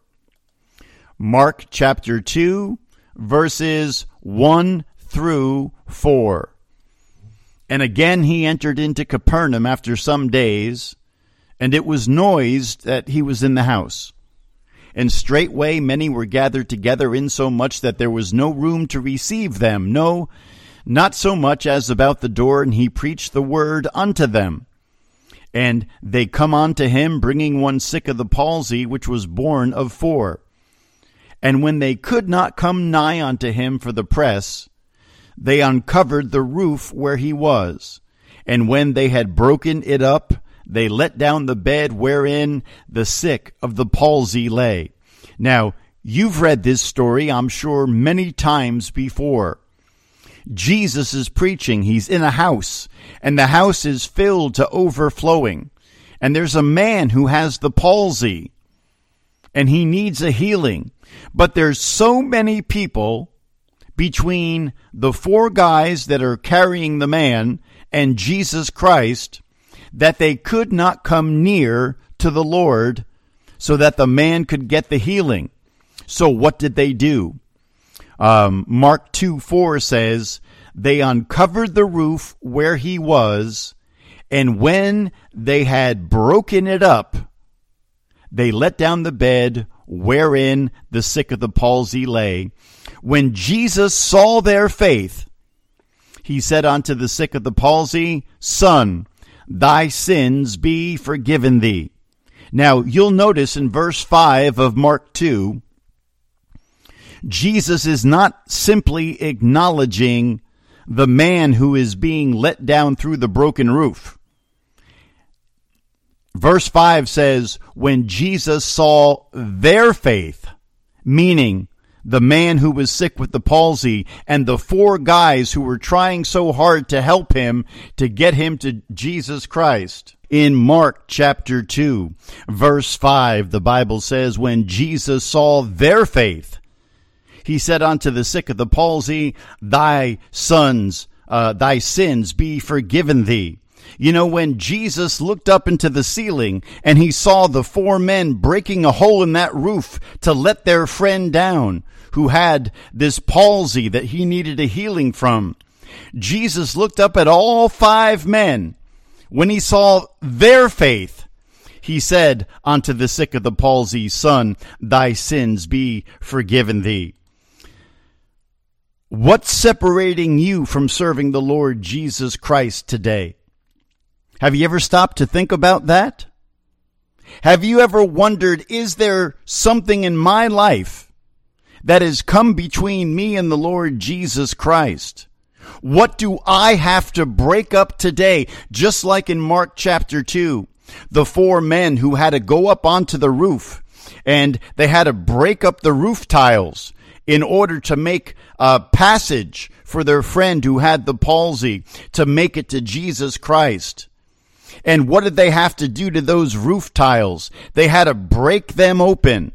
D: Mark chapter two, verses one through four. And again he entered into Capernaum after some days, and it was noised that he was in the house. And straightway many were gathered together, insomuch that there was no room to receive them, no, not so much as about the door, and he preached the word unto them. And they come unto him, bringing one sick of the palsy, which was born of four. And when they could not come nigh unto him for the press, they uncovered the roof where he was. And when they had broken it up, they let down the bed wherein the sick of the palsy lay. Now, you've read this story, I'm sure, many times before. Jesus is preaching. He's in a house, and the house is filled to overflowing. And there's a man who has the palsy, and he needs a healing. But there's so many people between the four guys that are carrying the man and Jesus Christ that they could not come near to the Lord so that the man could get the healing. So what did they do? Um, Mark two four says, they uncovered the roof where he was, and when they had broken it up, they let down the bed wherein the sick of the palsy lay. When Jesus saw their faith, he said unto the sick of the palsy, Son, thy sins be forgiven thee. Now, you'll notice in verse five of Mark two, Jesus is not simply acknowledging the man who is being let down through the broken roof. Verse five says, when Jesus saw their faith, meaning the man who was sick with the palsy and the four guys who were trying so hard to help him to get him to Jesus Christ. In Mark chapter two, verse five, the Bible says, when Jesus saw their faith, He said unto the sick of the palsy, thy sons, uh, thy sins be forgiven thee. You know, when Jesus looked up into the ceiling and he saw the four men breaking a hole in that roof to let their friend down who had this palsy that he needed a healing from, Jesus looked up at all five men. When he saw their faith, he said unto the sick of the palsy, son, thy sins be forgiven thee. What's separating you from serving the Lord Jesus Christ today? Have you ever stopped to think about that? Have you ever wondered, is there something in my life that has come between me and the Lord Jesus Christ? What do I have to break up today? Just like in Mark chapter two, the four men who had to go up onto the roof and they had to break up the roof tiles in order to make a passage for their friend who had the palsy to make it to Jesus Christ. And what did they have to do to those roof tiles? They had to break them open.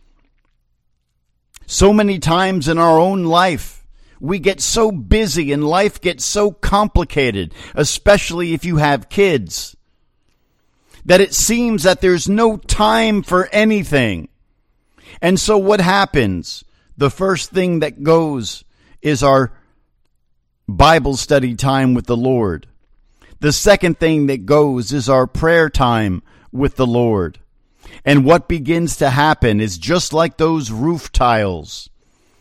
D: So many times in our own life, we get so busy and life gets so complicated, especially if you have kids, that it seems that there's no time for anything. And so what happens? The first thing that goes is our Bible study time with the Lord. The second thing that goes is our prayer time with the Lord. And what begins to happen is just like those roof tiles.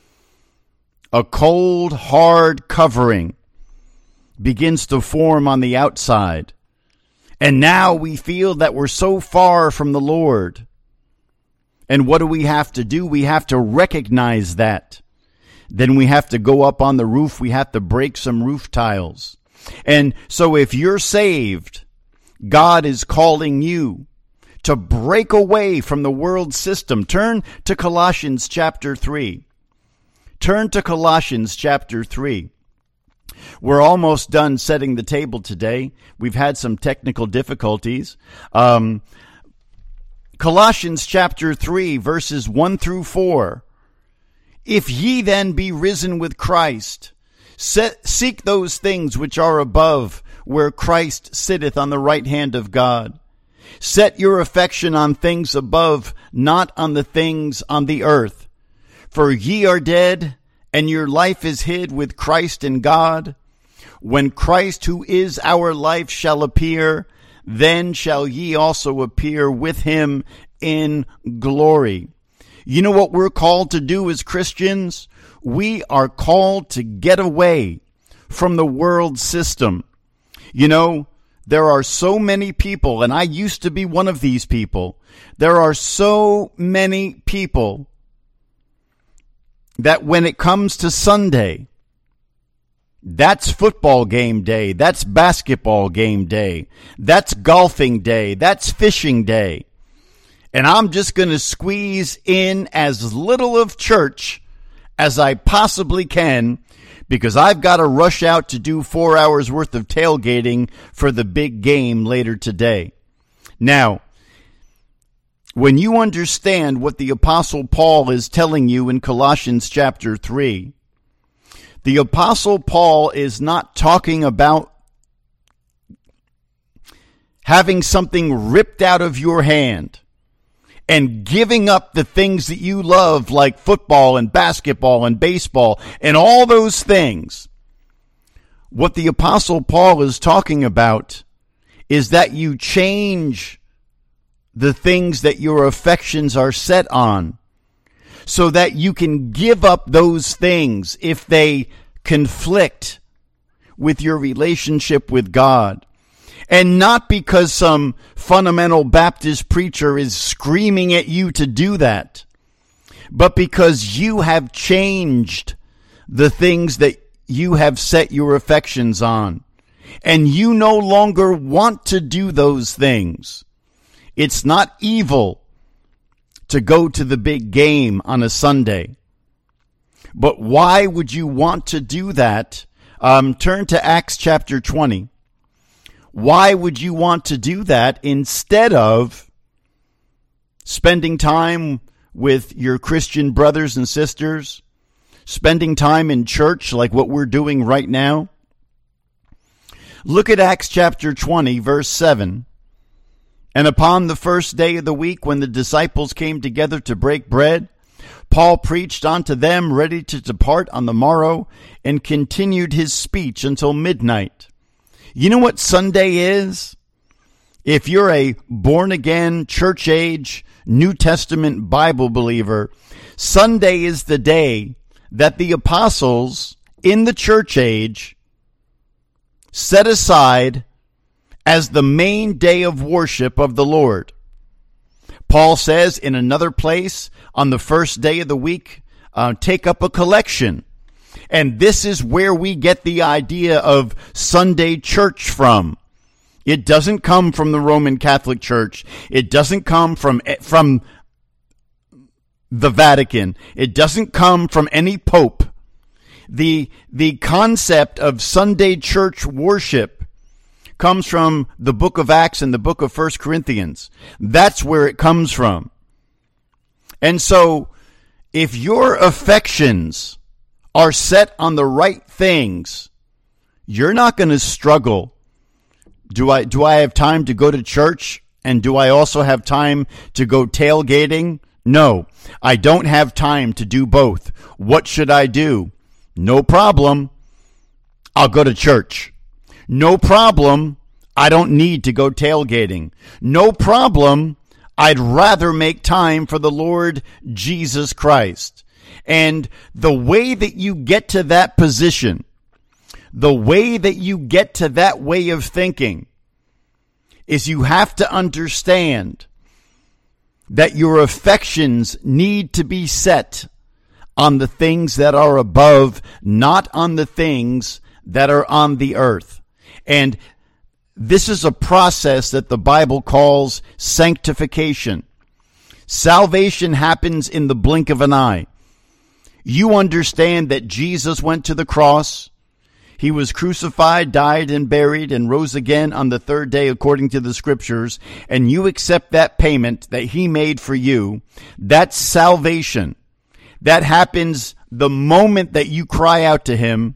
D: A cold, hard covering begins to form on the outside. And now we feel that we're so far from the Lord. And what do we have to do? We have to recognize that. Then we have to go up on the roof. We have to break some roof tiles. And so if you're saved, God is calling you to break away from the world system. Turn to Colossians chapter three. Turn to Colossians chapter three. We're almost done setting the table today. We've had some technical difficulties. Um, Colossians chapter three, verses one through four. If ye then be risen with Christ, set, seek those things which are above, where Christ sitteth on the right hand of God. Set your affection on things above, not on the things on the earth. For ye are dead, and your life is hid with Christ in God. When Christ, who is our life, shall appear, then shall ye also appear with him in glory. You know what we're called to do as Christians? We are called to get away from the world system. You know, there are so many people, and I used to be one of these people. There are so many people that when it comes to Sunday, that's football game day, that's basketball game day, that's golfing day, that's fishing day. And I'm just going to squeeze in as little of church as I possibly can because I've got to rush out to do four hours worth of tailgating for the big game later today. Now, when you understand what the Apostle Paul is telling you in Colossians chapter three, the Apostle Paul is not talking about having something ripped out of your hand and giving up the things that you love like football and basketball and baseball and all those things. What the Apostle Paul is talking about is that you change the things that your affections are set on so that you can give up those things if they conflict with your relationship with God. And not because some fundamental Baptist preacher is screaming at you to do that, but because you have changed the things that you have set your affections on, and you no longer want to do those things. It's not evil to go to the big game on a Sunday. But why would you want to do that? Um, turn to Acts chapter twenty. Why would you want to do that instead of spending time with your Christian brothers and sisters, spending time in church like what we're doing right now? Look at Acts chapter twenty, verse seven. And upon the first day of the week, when the disciples came together to break bread, Paul preached unto them, ready to depart on the morrow, and continued his speech until midnight. You know what Sunday is? If you're a born-again, church-age, New Testament Bible believer, Sunday is the day that the apostles in the church age set aside as the main day of worship of the Lord. Paul says in another place, on the first day of the week, uh, take up a collection. And this is where we get the idea of Sunday church from. It doesn't come from the Roman Catholic Church. It doesn't come from, from the Vatican. It doesn't come from any pope. The, the concept of Sunday church worship comes from the book of Acts and the book of First Corinthians. That's where it comes from. And so, if your affections are set on the right things, you're not going to struggle. Do I, do I have time to go to church? And do I also have time to go tailgating? No, I don't have time to do both. What should I do? No problem. I'll go to church. No problem. I don't need to go tailgating. No problem. I'd rather make time for the Lord Jesus Christ. And the way that you get to that position, the way that you get to that way of thinking, is you have to understand that your affections need to be set on the things that are above, not on the things that are on the earth. And this is a process that the Bible calls sanctification. Salvation happens in the blink of an eye. You understand that Jesus went to the cross. He was crucified, died, and buried, and rose again on the third day according to the scriptures, and you accept that payment that he made for you. That's salvation. That happens the moment that you cry out to him,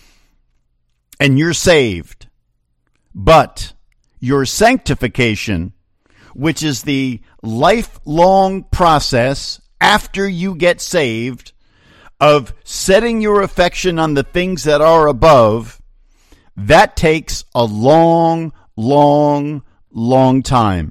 D: and you're saved. But your sanctification, which is the lifelong process after you get saved, of setting your affection on the things that are above, that takes a long, long, long time.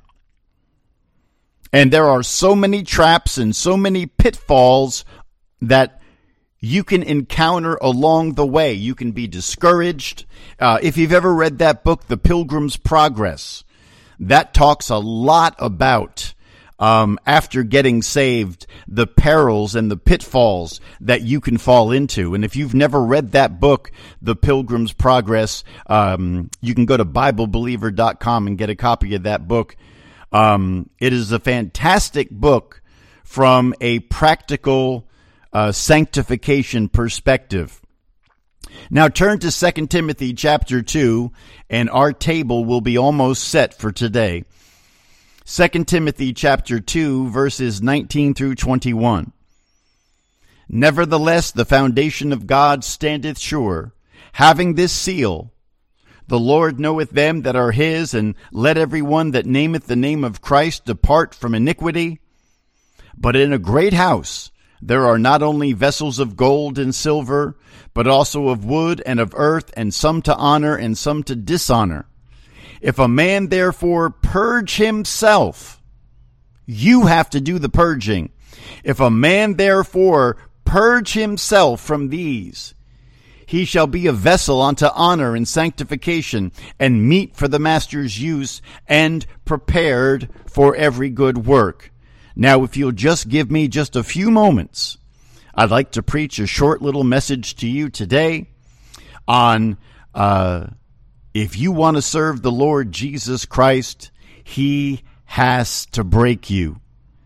D: And there are so many traps and so many pitfalls that you can encounter along the way. You can be discouraged. Uh, if you've ever read that book, The Pilgrim's Progress, that talks a lot about Um, after getting saved, the perils and the pitfalls that you can fall into. And if you've never read that book, The Pilgrim's Progress, um, you can go to Bible Believer dot com and get a copy of that book. Um, it is a fantastic book from a practical uh, sanctification perspective. Now turn to Second Timothy chapter two, and our table will be almost set for today. Second Timothy chapter two, verses nineteen through twenty-one. Nevertheless, the foundation of God standeth sure, having this seal, the Lord knoweth them that are his, and let every one that nameth the name of Christ depart from iniquity. But in a great house there are not only vessels of gold and silver, but also of wood and of earth, and some to honor and some to dishonor. If a man therefore purge himself, you have to do the purging. If a man therefore purge himself from these, he shall be a vessel unto honor and sanctification, and meet for the master's use, and prepared for every good work. Now, if you'll just give me just a few moments, I'd like to preach a short little message to you today on uh if you want to serve the Lord Jesus Christ, he has to break you.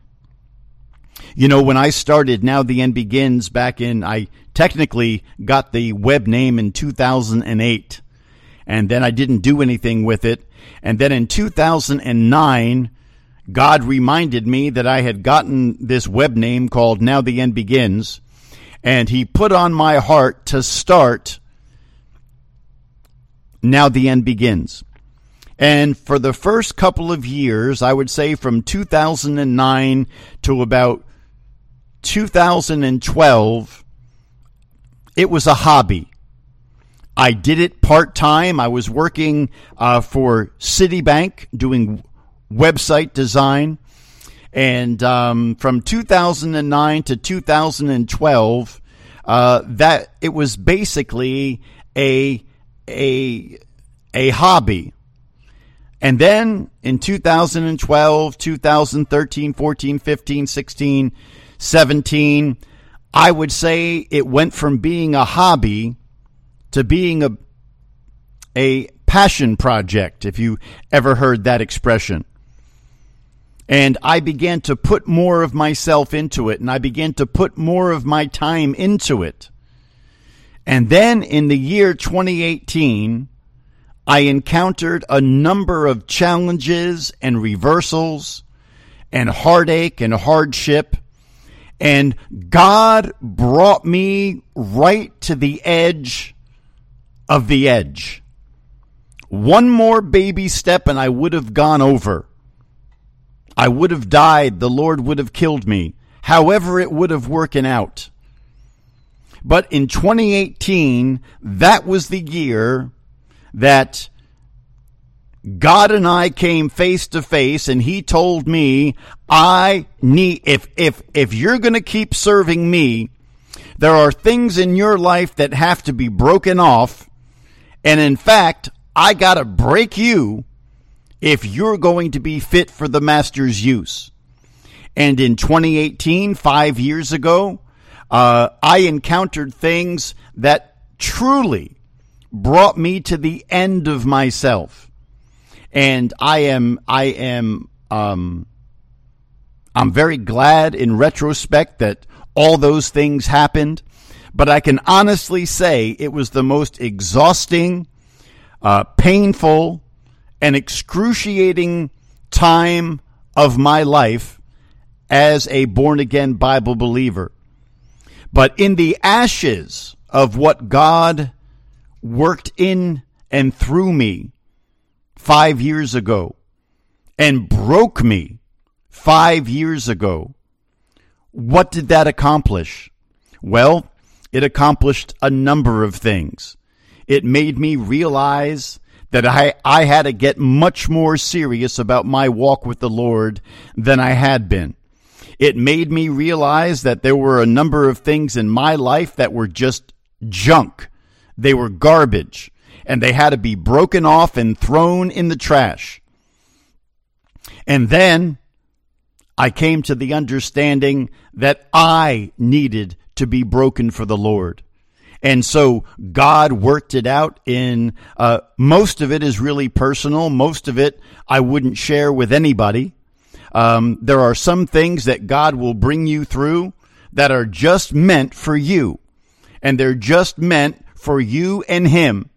D: You know, when I started Now the End Begins back in, I technically got the web name in two thousand eight, and then I didn't do anything with it. And then in two thousand nine, God reminded me that I had gotten this web name called Now the End Begins. And he put on my heart to start Now the End Begins. And for the first couple of years, I would say from two thousand nine to about two thousand twelve, it was a hobby. I did it part-time. I was working uh, for Citibank doing website design. And um, from two thousand nine to two thousand twelve, uh, that it was basically a a a hobby. And then in two thousand twelve, two thousand thirteen, fourteen, fifteen, sixteen, seventeen, I would say it went from being a hobby to being a a passion project, if you ever heard that expression. And I began to put more of myself into it, and I began to put more of my time into it. And then in the year twenty eighteen, I encountered a number of challenges and reversals and heartache and hardship, and God brought me right to the edge of the edge. One more baby step and I would have gone over. I would have died. The Lord would have killed me. However it would have worked out. But in twenty eighteen, that was the year that God and I came face to face, and he told me, I need, if, if, if you're going to keep serving me, there are things in your life that have to be broken off. And in fact, I got to break you if you're going to be fit for the master's use. And in twenty eighteen, five years ago, uh, I encountered things that truly brought me to the end of myself. And I am, I am, um, I'm very glad in retrospect that all those things happened. But I can honestly say it was the most exhausting, uh, painful, and excruciating time of my life as a born-again Bible believer. But in the ashes of what God worked in and through me five years ago and broke me five years ago, what did that accomplish? Well, it accomplished a number of things. It made me realize that I, I had to get much more serious about my walk with the Lord than I had been. It made me realize that there were a number of things in my life that were just junk. They were garbage, and they had to be broken off and thrown in the trash. And then I came to the understanding that I needed to be broken for the Lord. And so God worked it out in, uh, most of it is really personal. Most of it I wouldn't share with anybody. Um, there are some things that God will bring you through that are just meant for you. And they're just meant for you and Him.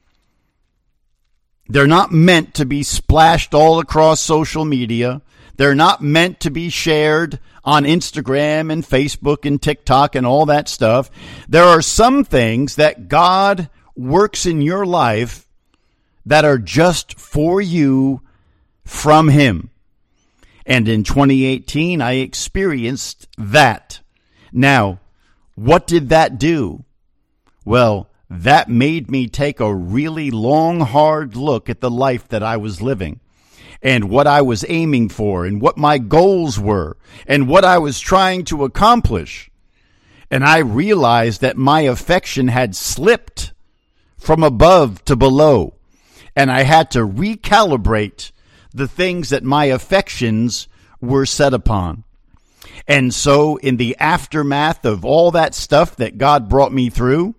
D: They're not meant to be splashed all across social media. They're not meant to be shared on Instagram and Facebook and TikTok and all that stuff. There are some things that God works in your life that are just for you from Him. And in twenty eighteen, I experienced that. Now, what did that do? Well, that made me take a really long, hard look at the life that I was living, and what I was aiming for, and what my goals were, and what I was trying to accomplish. And I realized that my affection had slipped from above to below, and I had to recalibrate the things that my affections were set upon. And so in the aftermath of all that stuff that God brought me through,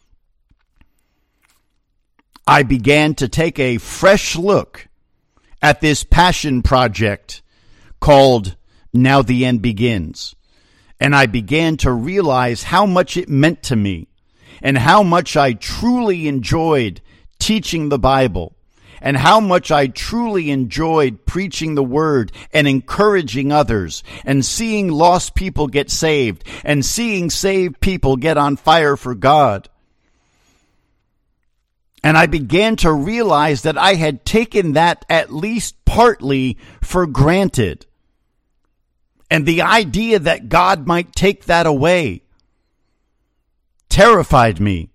D: I began to take a fresh look at this passion project called Now the End Begins. And I began to realize how much it meant to me and how much I truly enjoyed teaching the Bible and how much I truly enjoyed preaching the word and encouraging others and seeing lost people get saved and seeing saved people get on fire for God. And I began to realize that I had taken that at least partly for granted. And the idea that God might take that away terrified me.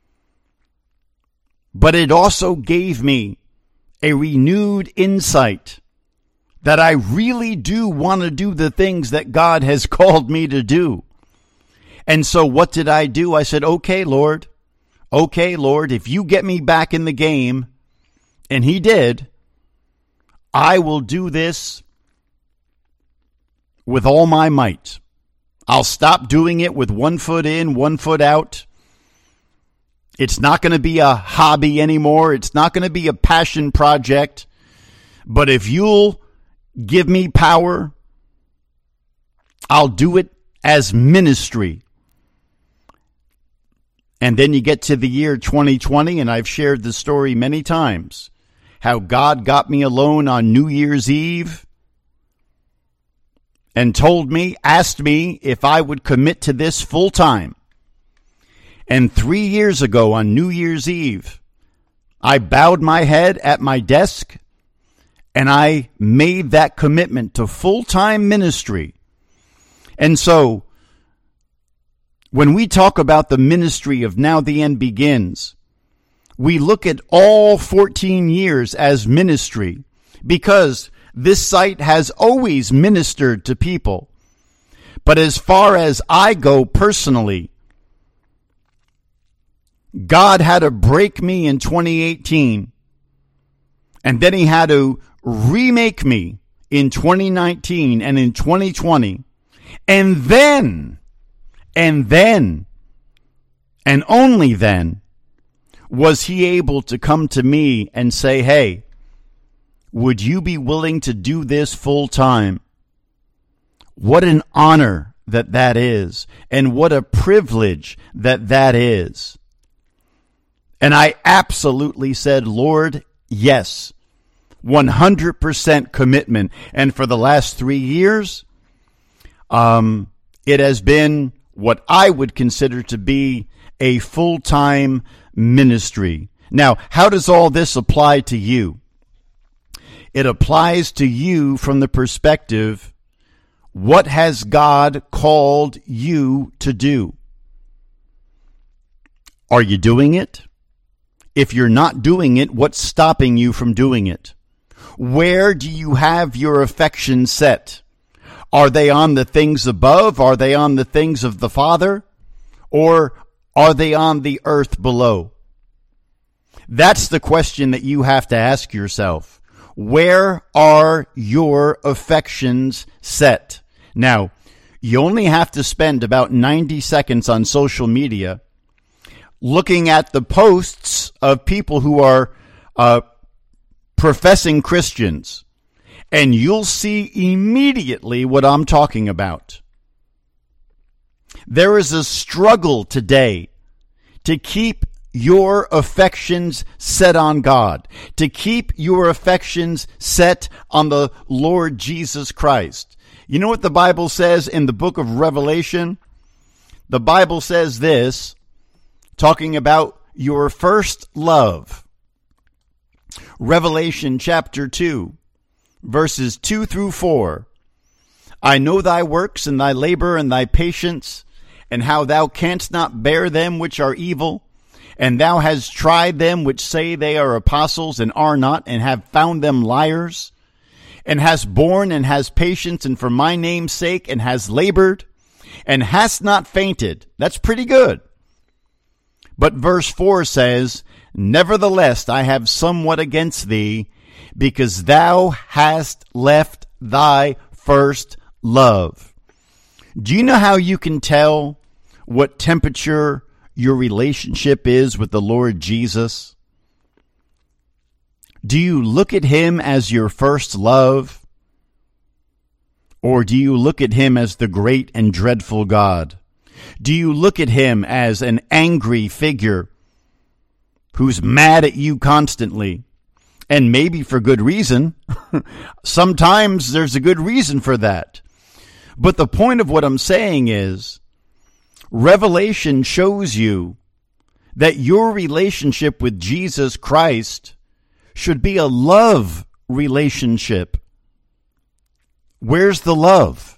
D: But it also gave me a renewed insight that I really do want to do the things that God has called me to do. And so what did I do? I said, okay, Lord, okay, Lord, if you get me back in the game, and he did, I will do this with all my might. I'll stop doing it with one foot in, one foot out. It's not going to be a hobby anymore. It's not going to be a passion project. But if you'll give me power, I'll do it as ministry. And then you get to the year twenty twenty, and I've shared the story many times, how God got me alone on New Year's Eve and told me, asked me if I would commit to this full time. And three years ago on New Year's Eve, I bowed my head at my desk and I made that commitment to full-time ministry. And so, when we talk about the ministry of Now the End Begins, we look at all fourteen years as ministry because this site has always ministered to people. But as far as I go personally, God had to break me in twenty eighteen, and then he had to remake me in twenty nineteen and in twenty twenty. And then, and then, and only then, was he able to come to me and say, hey, would you be willing to do this full time? What an honor that that is, and what a privilege that that is. And I absolutely said, Lord, yes, one hundred percent commitment. And for the last three years, um, it has been what I would consider to be a full-time ministry. Now, how does all this apply to you? It applies to you from the perspective, what has God called you to do? Are you doing it? If you're not doing it, what's stopping you from doing it? Where do you have your affection set? Are they on the things above? Are they on the things of the Father? Or are they on the earth below? That's the question that you have to ask yourself. Where are your affections set? Now, you only have to spend about ninety seconds on social media looking at the posts of people who are uh, professing Christians, and you'll see immediately what I'm talking about. There is a struggle today to keep your affections set on God, to keep your affections set on the Lord Jesus Christ. You know what the Bible says in the book of Revelation? The Bible says this, talking about your first love. Revelation chapter two, verses two through four. I know thy works and thy labor and thy patience, and how thou canst not bear them which are evil. And thou hast tried them which say they are apostles and are not, and have found them liars. And hast borne and hast patience, and for my name's sake, and has labored, and hast not fainted. That's pretty good. But verse four says, nevertheless, I have somewhat against thee, because thou hast left thy first love. Do you know how you can tell what temperature your relationship is with the Lord Jesus? Do you look at him as your first love? Or do you look at him as the great and dreadful God? Do you look at him as an angry figure who's mad at you constantly And maybe for good reason. Sometimes there's a good reason for that. But the point of what I'm saying is, Revelation shows you that your relationship with Jesus Christ should be a love relationship. Where's the love?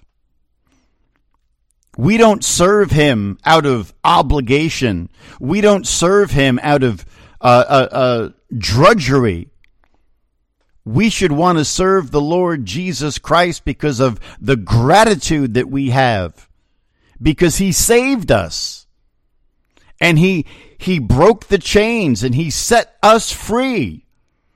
D: We don't serve him out of obligation. We don't serve him out of uh, uh, uh, drudgery. We should want to serve the Lord Jesus Christ because of the gratitude that we have, because he saved us, and he he broke the chains, and he set us free.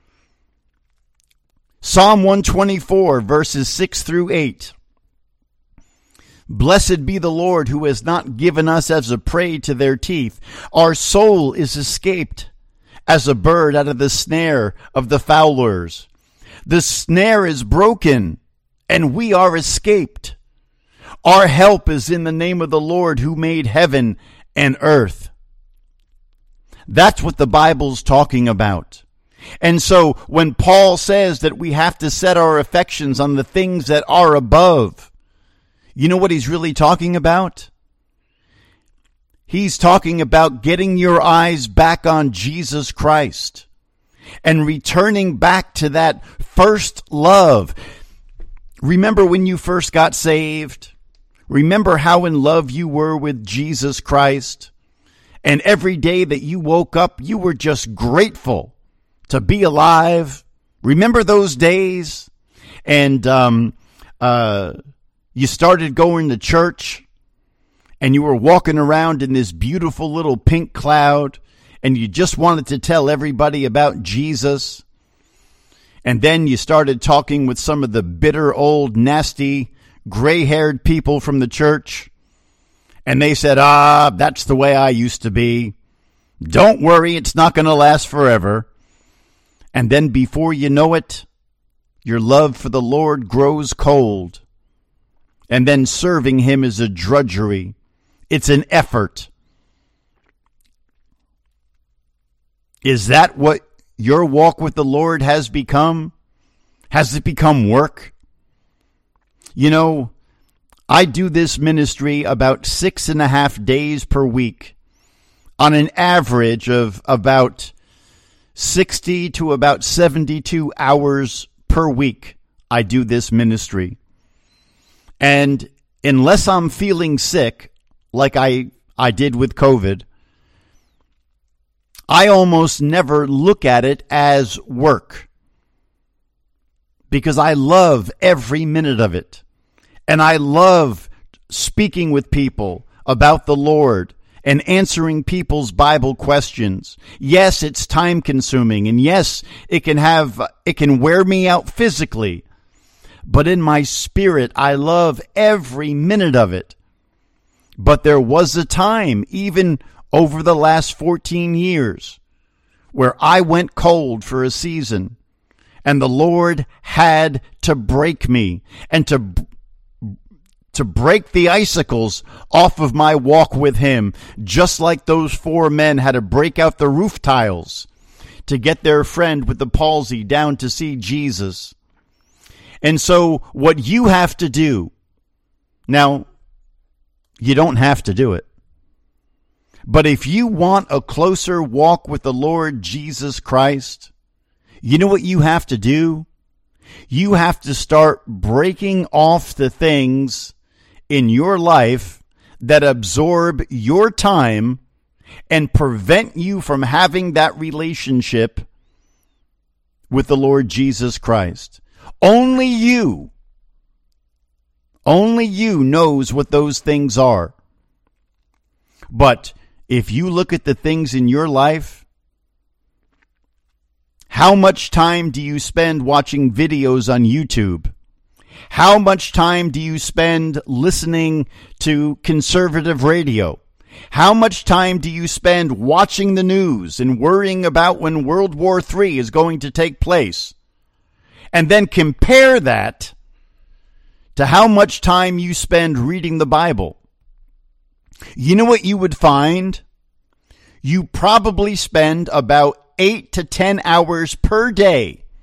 D: Psalm one twenty-four, verses six through eight. Blessed be the Lord, who has not given us as a prey to their teeth. Our soul is escaped as a bird out of the snare of the fowlers. The snare is broken, and we are escaped. Our help is in the name of the Lord, who made heaven and earth. That's what the Bible's talking about. And so when Paul says that we have to set our affections on the things that are above, you know what he's really talking about? He's talking about getting your eyes back on Jesus Christ and returning back to that first love. Remember when you first got saved? Remember how in love you were with Jesus Christ? And every day that you woke up, you were just grateful to be alive. Remember those days? And um, uh, you started going to church, and you were walking around in this beautiful little pink cloud, and you just wanted to tell everybody about Jesus. And then you started talking with some of the bitter, old, nasty, gray-haired people from the church. And they said, ah, that's the way I used to be. Don't worry, it's not going to last forever. And then before you know it, your love for the Lord grows cold. And then serving him is a drudgery. It's an effort. Is that what your walk with the Lord has become? Has it become work? You know, I do this ministry about six and a half days per week on an average of about sixty to about seventy-two hours per week. I do this ministry. And unless I'm feeling sick, like I, I did with COVID, I almost never look at it as work, because I love every minute of it. And I love speaking with people about the Lord and answering people's Bible questions. Yes, it's time consuming, and yes, it can have, it can wear me out physically. But in my spirit, I love every minute of it. But there was a time, even over the last fourteen years, where I went cold for a season, and the Lord had to break me and to to break the icicles off of my walk with him, just like those four men had to break out the roof tiles to get their friend with the palsy down to see Jesus. And so what you have to do, now, you don't have to do it, but if you want a closer walk with the Lord Jesus Christ, you know what you have to do? You have to start breaking off the things in your life that absorb your time and prevent you from having that relationship with the Lord Jesus Christ. Only you, only you knows what those things are. But if you look at the things in your life, how much time do you spend watching videos on YouTube? How much time do you spend listening to conservative radio? How much time do you spend watching the news and worrying about when World War Three is going to take place? And then compare that to how much time you spend reading the Bible. You know what you would find? You probably spend about eight to ten hours per day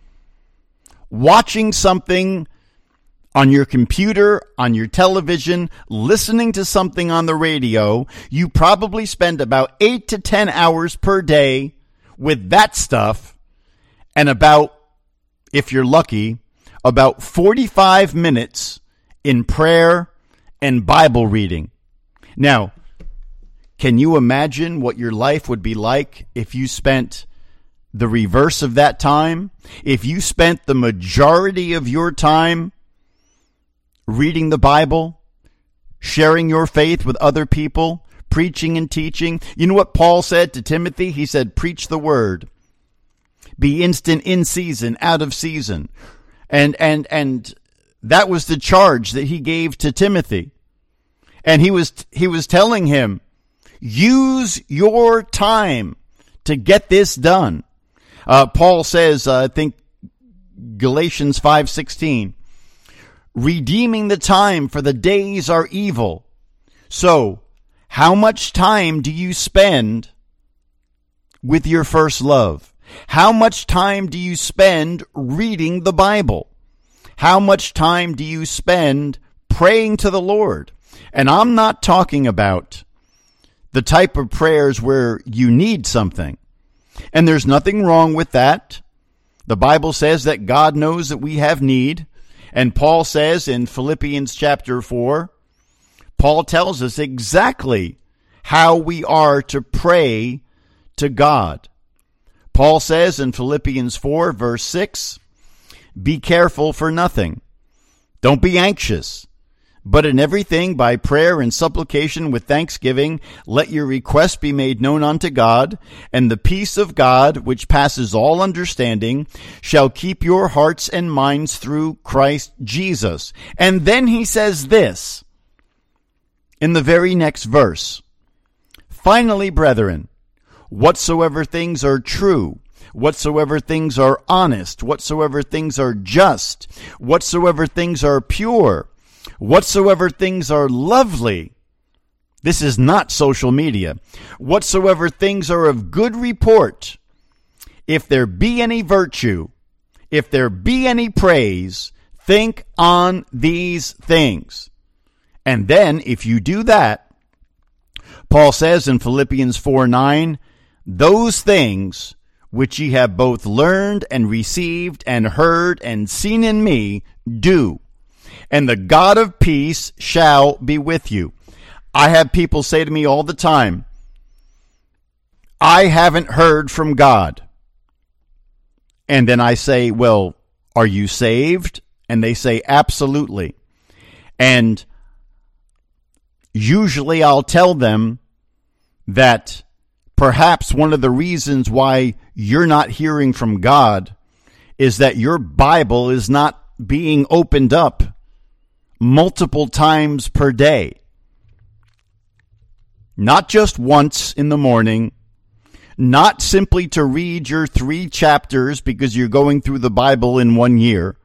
D: watching something on your computer, on your television, listening to something on the radio, you probably spend about eight to ten hours per day with that stuff, and about, if you're lucky, about forty-five minutes in prayer and Bible reading. Now, can you imagine what your life would be like if you spent the reverse of that time? If you spent the majority of your time reading the Bible, sharing your faith with other people, preaching and teaching. You know what Paul said to Timothy? He said, preach the word. Be instant in season, out of season. And and and that was the charge that he gave to Timothy. And he was he was telling him, use your time to get this done. Uh, Paul says, uh, I think Galatians five sixteen, redeeming the time, for the days are evil. So, how much time do you spend with your first love? How much time do you spend reading the Bible? How much time do you spend praying to the Lord? And I'm not talking about the type of prayers where you need something. And there's nothing wrong with that. The Bible says that God knows that we have need. And Paul says in Philippians chapter four, Paul tells us exactly how we are to pray to God. Paul says in Philippians four, verse six, be careful for nothing. Don't be anxious, but in everything by prayer and supplication with thanksgiving, let your requests be made known unto God, and the peace of God, which passes all understanding, shall keep your hearts and minds through Christ Jesus. And then he says this in the very next verse. Finally, brethren, whatsoever things are true, whatsoever things are honest, whatsoever things are just, whatsoever things are pure, whatsoever things are lovely. This is not social media. Whatsoever things are of good report, if there be any virtue, if there be any praise, think on these things. And then, if you do that, Paul says in Philippians four nine, those things which ye have both learned and received and heard and seen in me, do, and the God of peace shall be with you. I have people say to me all the time, I haven't heard from God. And then I say, well, are you saved? And they say, absolutely. And usually I'll tell them that perhaps one of the reasons why you're not hearing from God is that your Bible is not being opened up multiple times per day. Not just once in the morning, not simply to read your three chapters because you're going through the Bible in one year.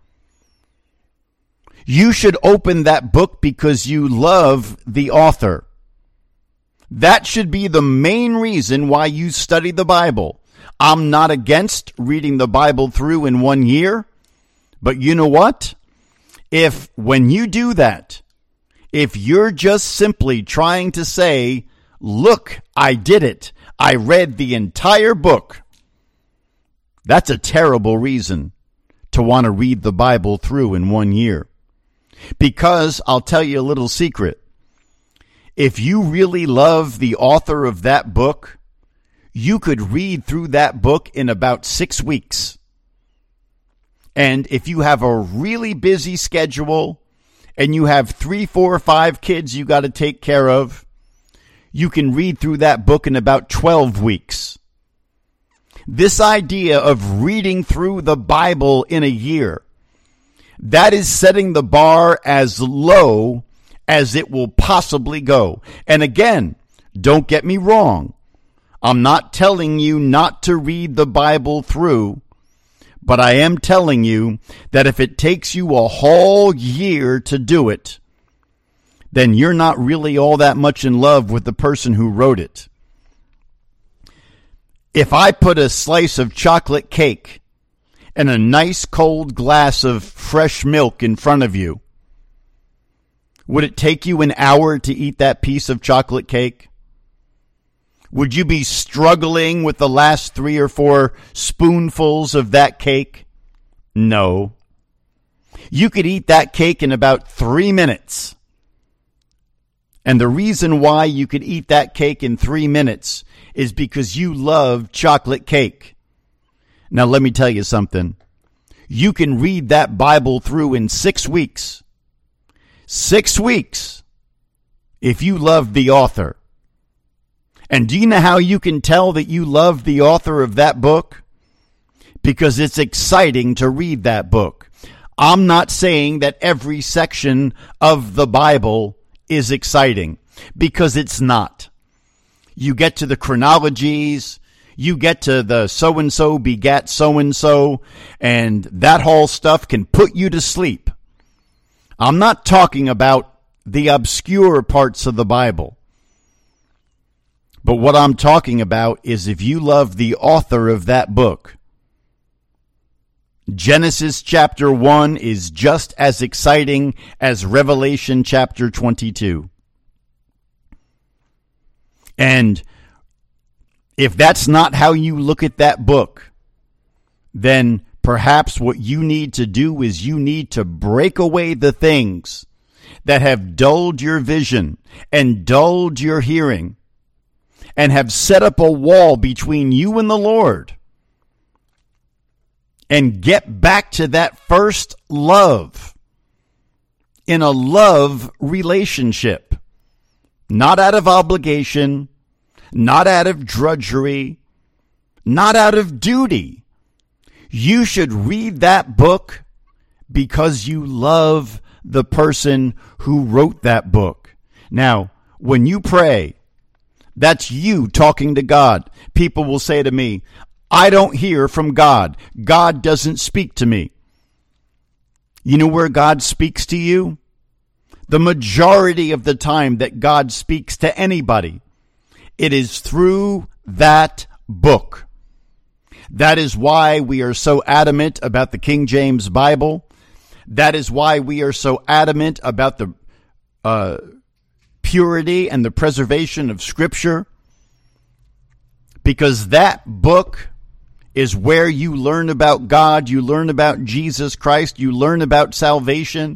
D: You should open that book because you love the author. That should be the main reason why you study the Bible. I'm not against reading the Bible through in one year, but you know what? If when you do that, if you're just simply trying to say, look, I did it, I read the entire book, that's a terrible reason to want to read the Bible through in one year. Because I'll tell you a little secret. If you really love the author of that book, you could read through that book in about six weeks. And if you have a really busy schedule and you have three, four, or five kids you got to take care of, you can read through that book in about twelve weeks. This idea of reading through the Bible in a year, that is setting the bar as low as it will possibly go. And again, don't get me wrong. I'm not telling you not to read the Bible through, but I am telling you that if it takes you a whole year to do it, then you're not really all that much in love with the person who wrote it. If I put a slice of chocolate cake and a nice cold glass of fresh milk in front of you, would it take you an hour to eat that piece of chocolate cake? Would you be struggling with the last three or four spoonfuls of that cake? No. You could eat that cake in about three minutes. And the reason why you could eat that cake in three minutes is because you love chocolate cake. Now, let me tell you something. You can read that Bible through in six weeks. Six weeks if you love the author. And do you know how you can tell that you love the author of that book? Because it's exciting to read that book. I'm not saying that every section of the Bible is exciting, because it's not. You get to the chronologies, you get to the so-and-so begat so-and-so, and that whole stuff can put you to sleep. I'm not talking about the obscure parts of the Bible. But what I'm talking about is if you love the author of that book, Genesis chapter one is just as exciting as Revelation chapter twenty-two. And if that's not how you look at that book, then perhaps what you need to do is you need to break away the things that have dulled your vision and dulled your hearing and have set up a wall between you and the Lord. And get back to that first love in a love relationship. Not out of obligation, not out of drudgery, not out of duty. You should read that book because you love the person who wrote that book. Now, when you pray, that's you talking to God. People will say to me, I don't hear from God. God doesn't speak to me. You know where God speaks to you? The majority of the time that God speaks to anybody, it is through that book. That is why we are so adamant about the King James Bible. That is why we are so adamant about the uh, purity and the preservation of Scripture. Because that book is where you learn about God, you learn about Jesus Christ, you learn about salvation.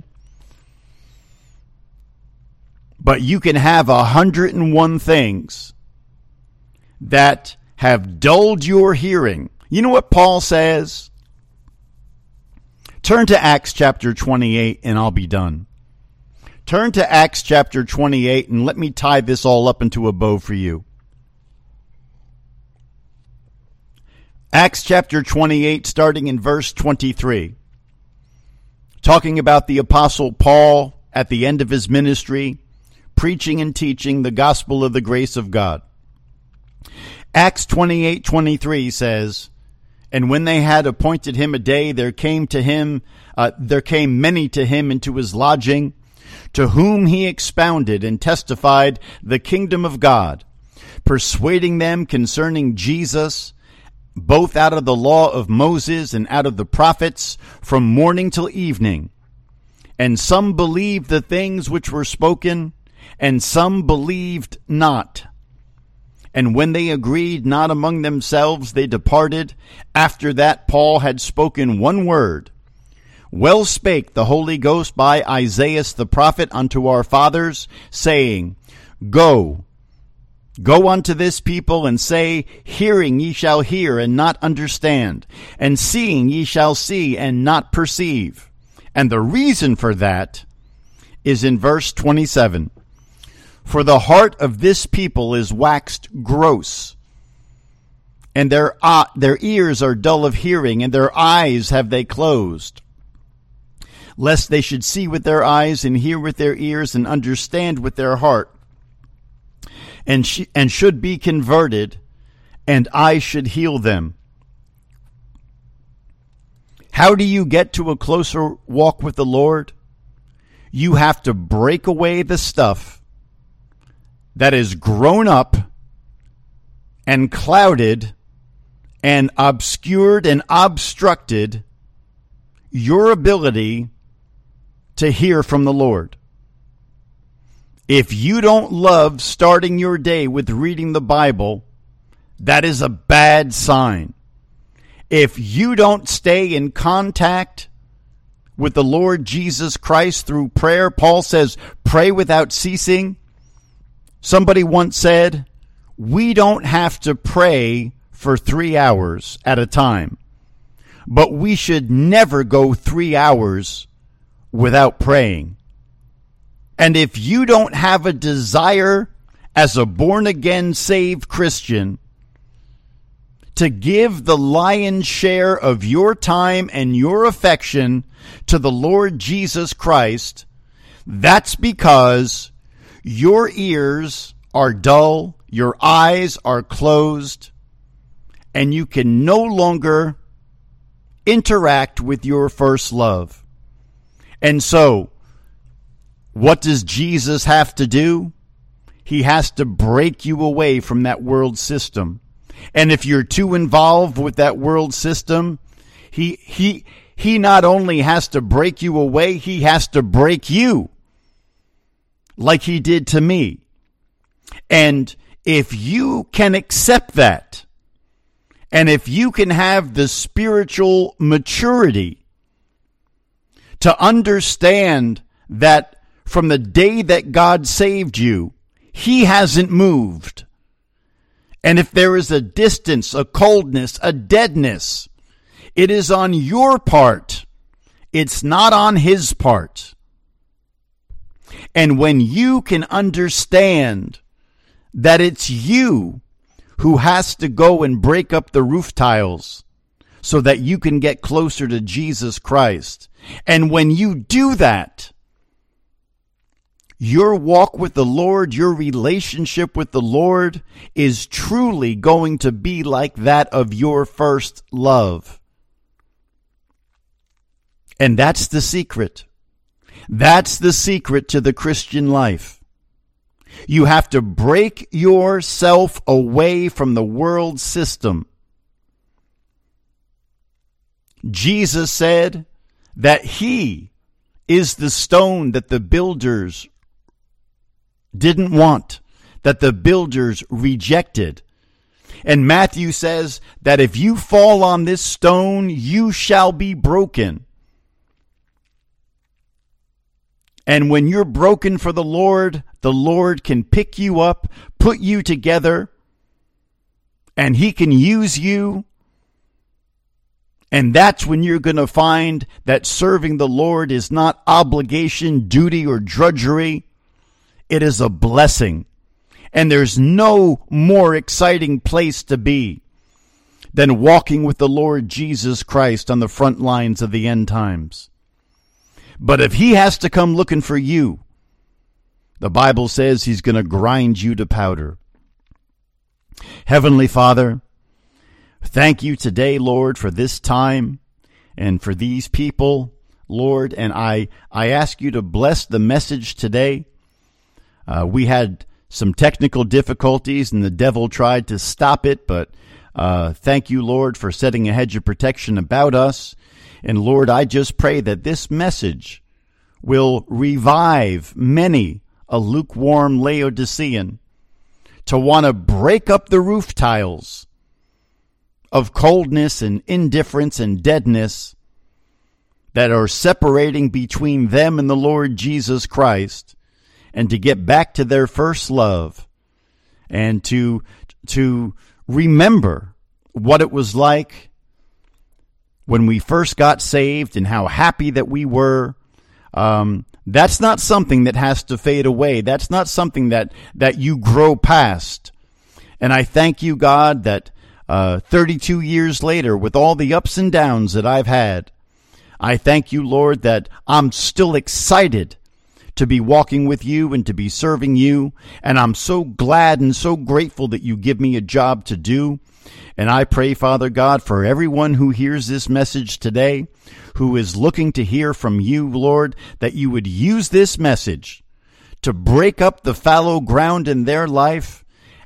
D: But you can have a hundred and one things that have dulled your hearing. You know what Paul says? Turn to Acts chapter twenty-eight and I'll be done. Turn to Acts chapter twenty-eight and let me tie this all up into a bow for you. Acts chapter twenty-eight, starting in verse twenty-three, talking about the Apostle Paul at the end of his ministry, preaching and teaching the gospel of the grace of God. Acts twenty-eight twenty-three says, And when they had appointed him a day, there came to him, uh, there came many to him into his lodging, to whom he expounded and testified the kingdom of God, persuading them concerning Jesus, both out of the law of Moses and out of the prophets, from morning till evening. And some believed the things which were spoken, and some believed not. And when they agreed not among themselves, they departed. After that Paul had spoken one word. Well spake the Holy Ghost by Isaiah the prophet unto our fathers, saying, Go, Go unto this people and say, Hearing ye shall hear and not understand, and seeing ye shall see and not perceive. And the reason for that is in verse twenty-seven. For the heart of this people is waxed gross, and their, uh, their ears are dull of hearing, and their eyes have they closed, lest they should see with their eyes and hear with their ears and understand with their heart, and sh- and should be converted, and I should heal them. How do you get to a closer walk with the Lord? You have to break away the stuff that is grown up and clouded and obscured and obstructed your ability to hear from the Lord. If you don't love starting your day with reading the Bible, that is a bad sign. If you don't stay in contact with the Lord Jesus Christ through prayer, Paul says, pray without ceasing. Somebody once said, we don't have to pray for three hours at a time, but we should never go three hours without praying. And if you don't have a desire as a born-again, saved Christian to give the lion's share of your time and your affection to the Lord Jesus Christ, that's because your ears are dull, your eyes are closed, and you can no longer interact with your first love. And so, what does Jesus have to do? He has to break you away from that world system. And if you're too involved with that world system, he he he not only has to break you away, he has to break you, like he did to me. And if you can accept that, and if you can have the spiritual maturity to understand that from the day that God saved you, he hasn't moved. And if there is a distance, a coldness, a deadness, it is on your part. It's not on his part. And when you can understand that it's you who has to go and break up the roof tiles so that you can get closer to Jesus Christ, and when you do that, your walk with the Lord, your relationship with the Lord is truly going to be like that of your first love. And that's the secret. That's the secret to the Christian life. You have to break yourself away from the world system. Jesus said that he is the stone that the builders didn't want, that the builders rejected. And Matthew says that if you fall on this stone, you shall be broken. And when you're broken for the Lord, the Lord can pick you up, put you together, and he can use you. And that's when you're going to find that serving the Lord is not obligation, duty, or drudgery. It is a blessing. And there's no more exciting place to be than walking with the Lord Jesus Christ on the front lines of the end times. But if he has to come looking for you, the Bible says he's going to grind you to powder. Heavenly Father, thank you today, Lord, for this time and for these people, Lord. And I, I ask you to bless the message today. Uh, we had some technical difficulties and the devil tried to stop it, but uh, thank you, Lord, for setting a hedge of protection about us. And Lord, I just pray that this message will revive many a lukewarm Laodicean to want to break up the roof tiles of coldness and indifference and deadness that are separating between them and the Lord Jesus Christ, and to get back to their first love, and to to remember what it was like when we first got saved and how happy that we were. Um, that's not something that has to fade away. That's not something that, that you grow past. And I thank you, God, that uh, thirty-two years later, with all the ups and downs that I've had, I thank you, Lord, that I'm still excited to be walking with you and to be serving you. And I'm so glad and so grateful that you give me a job to do. And I pray, Father God, for everyone who hears this message today, who is looking to hear from you, Lord, that you would use this message to break up the fallow ground in their life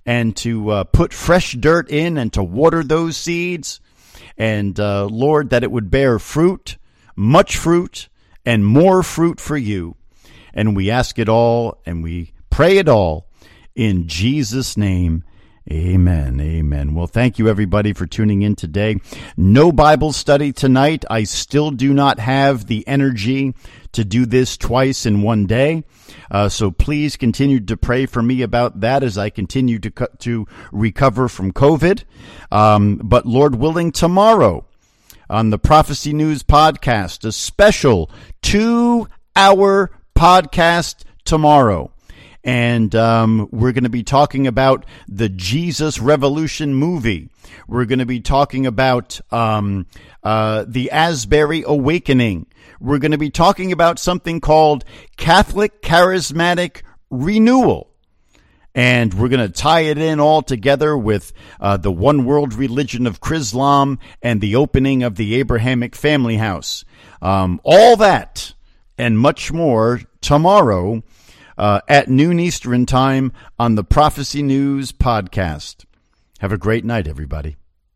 D: and to uh, put fresh dirt in and to water those seeds. And uh, Lord, that it would bear fruit, much fruit, and more fruit for you. And we ask it all, and we pray it all in Jesus' name. Amen. Amen. Well, thank you, everybody, for tuning in today. No Bible study tonight. I still do not have the energy to do this twice in one day. Uh, so please continue to pray for me about that as I continue to co- to recover from COVID. Um, but Lord willing, tomorrow on the Prophecy News podcast, a special two-hour podcast tomorrow. And um, we're going to be talking about the Jesus Revolution movie. We're going to be talking about um, uh, the Asbury Awakening. We're going to be talking about something called Catholic Charismatic Renewal. And we're going to tie it in all together with uh, the one world religion of Chrislam and the opening of the Abrahamic Family House. Um, all that and much more tomorrow uh, at noon Eastern Time on the Prophecy News podcast. Have a great night, everybody.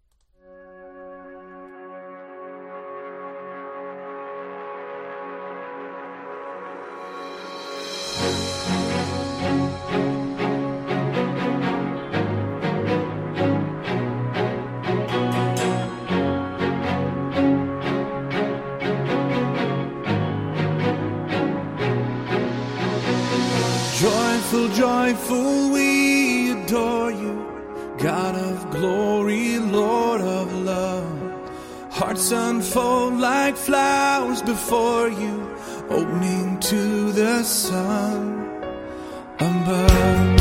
H: Joyful, joyful, we adore you, God of glory, Lord of love. Hearts unfold like flowers before you, opening to the sun above.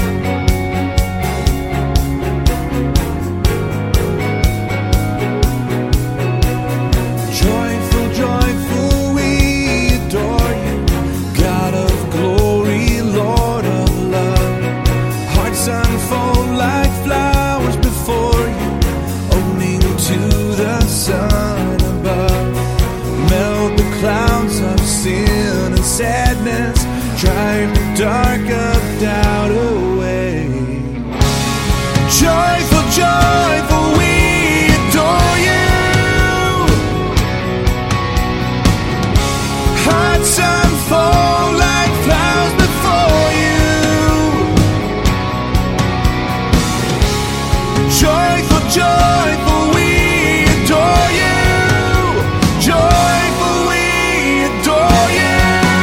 H: Joyful, joyful, we adore you, God of glory, Lord of love. Hearts unfold like flowers before you, opening to the sun above. Melt the clouds of sin and sadness, drive the dark of doubt away. Joyful, joyful, we adore you. Hearts unfold like flowers before you. Joyful, joyful, we adore you. Joyful, we adore you.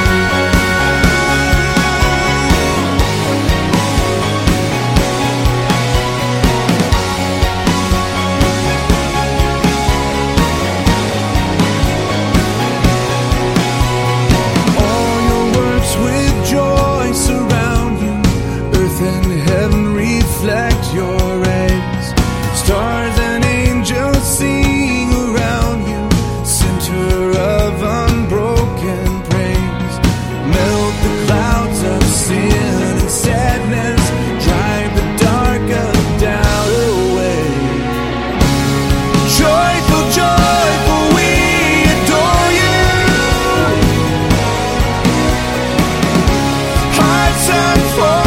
H: All your works with joy surround you. Earth and heaven reflect your rays. Stars and angels sing around you, center of unbroken praise. Melt the clouds of sin and sadness, drive the dark of doubt away. Joyful, joyful, we adore you. Hearts unfold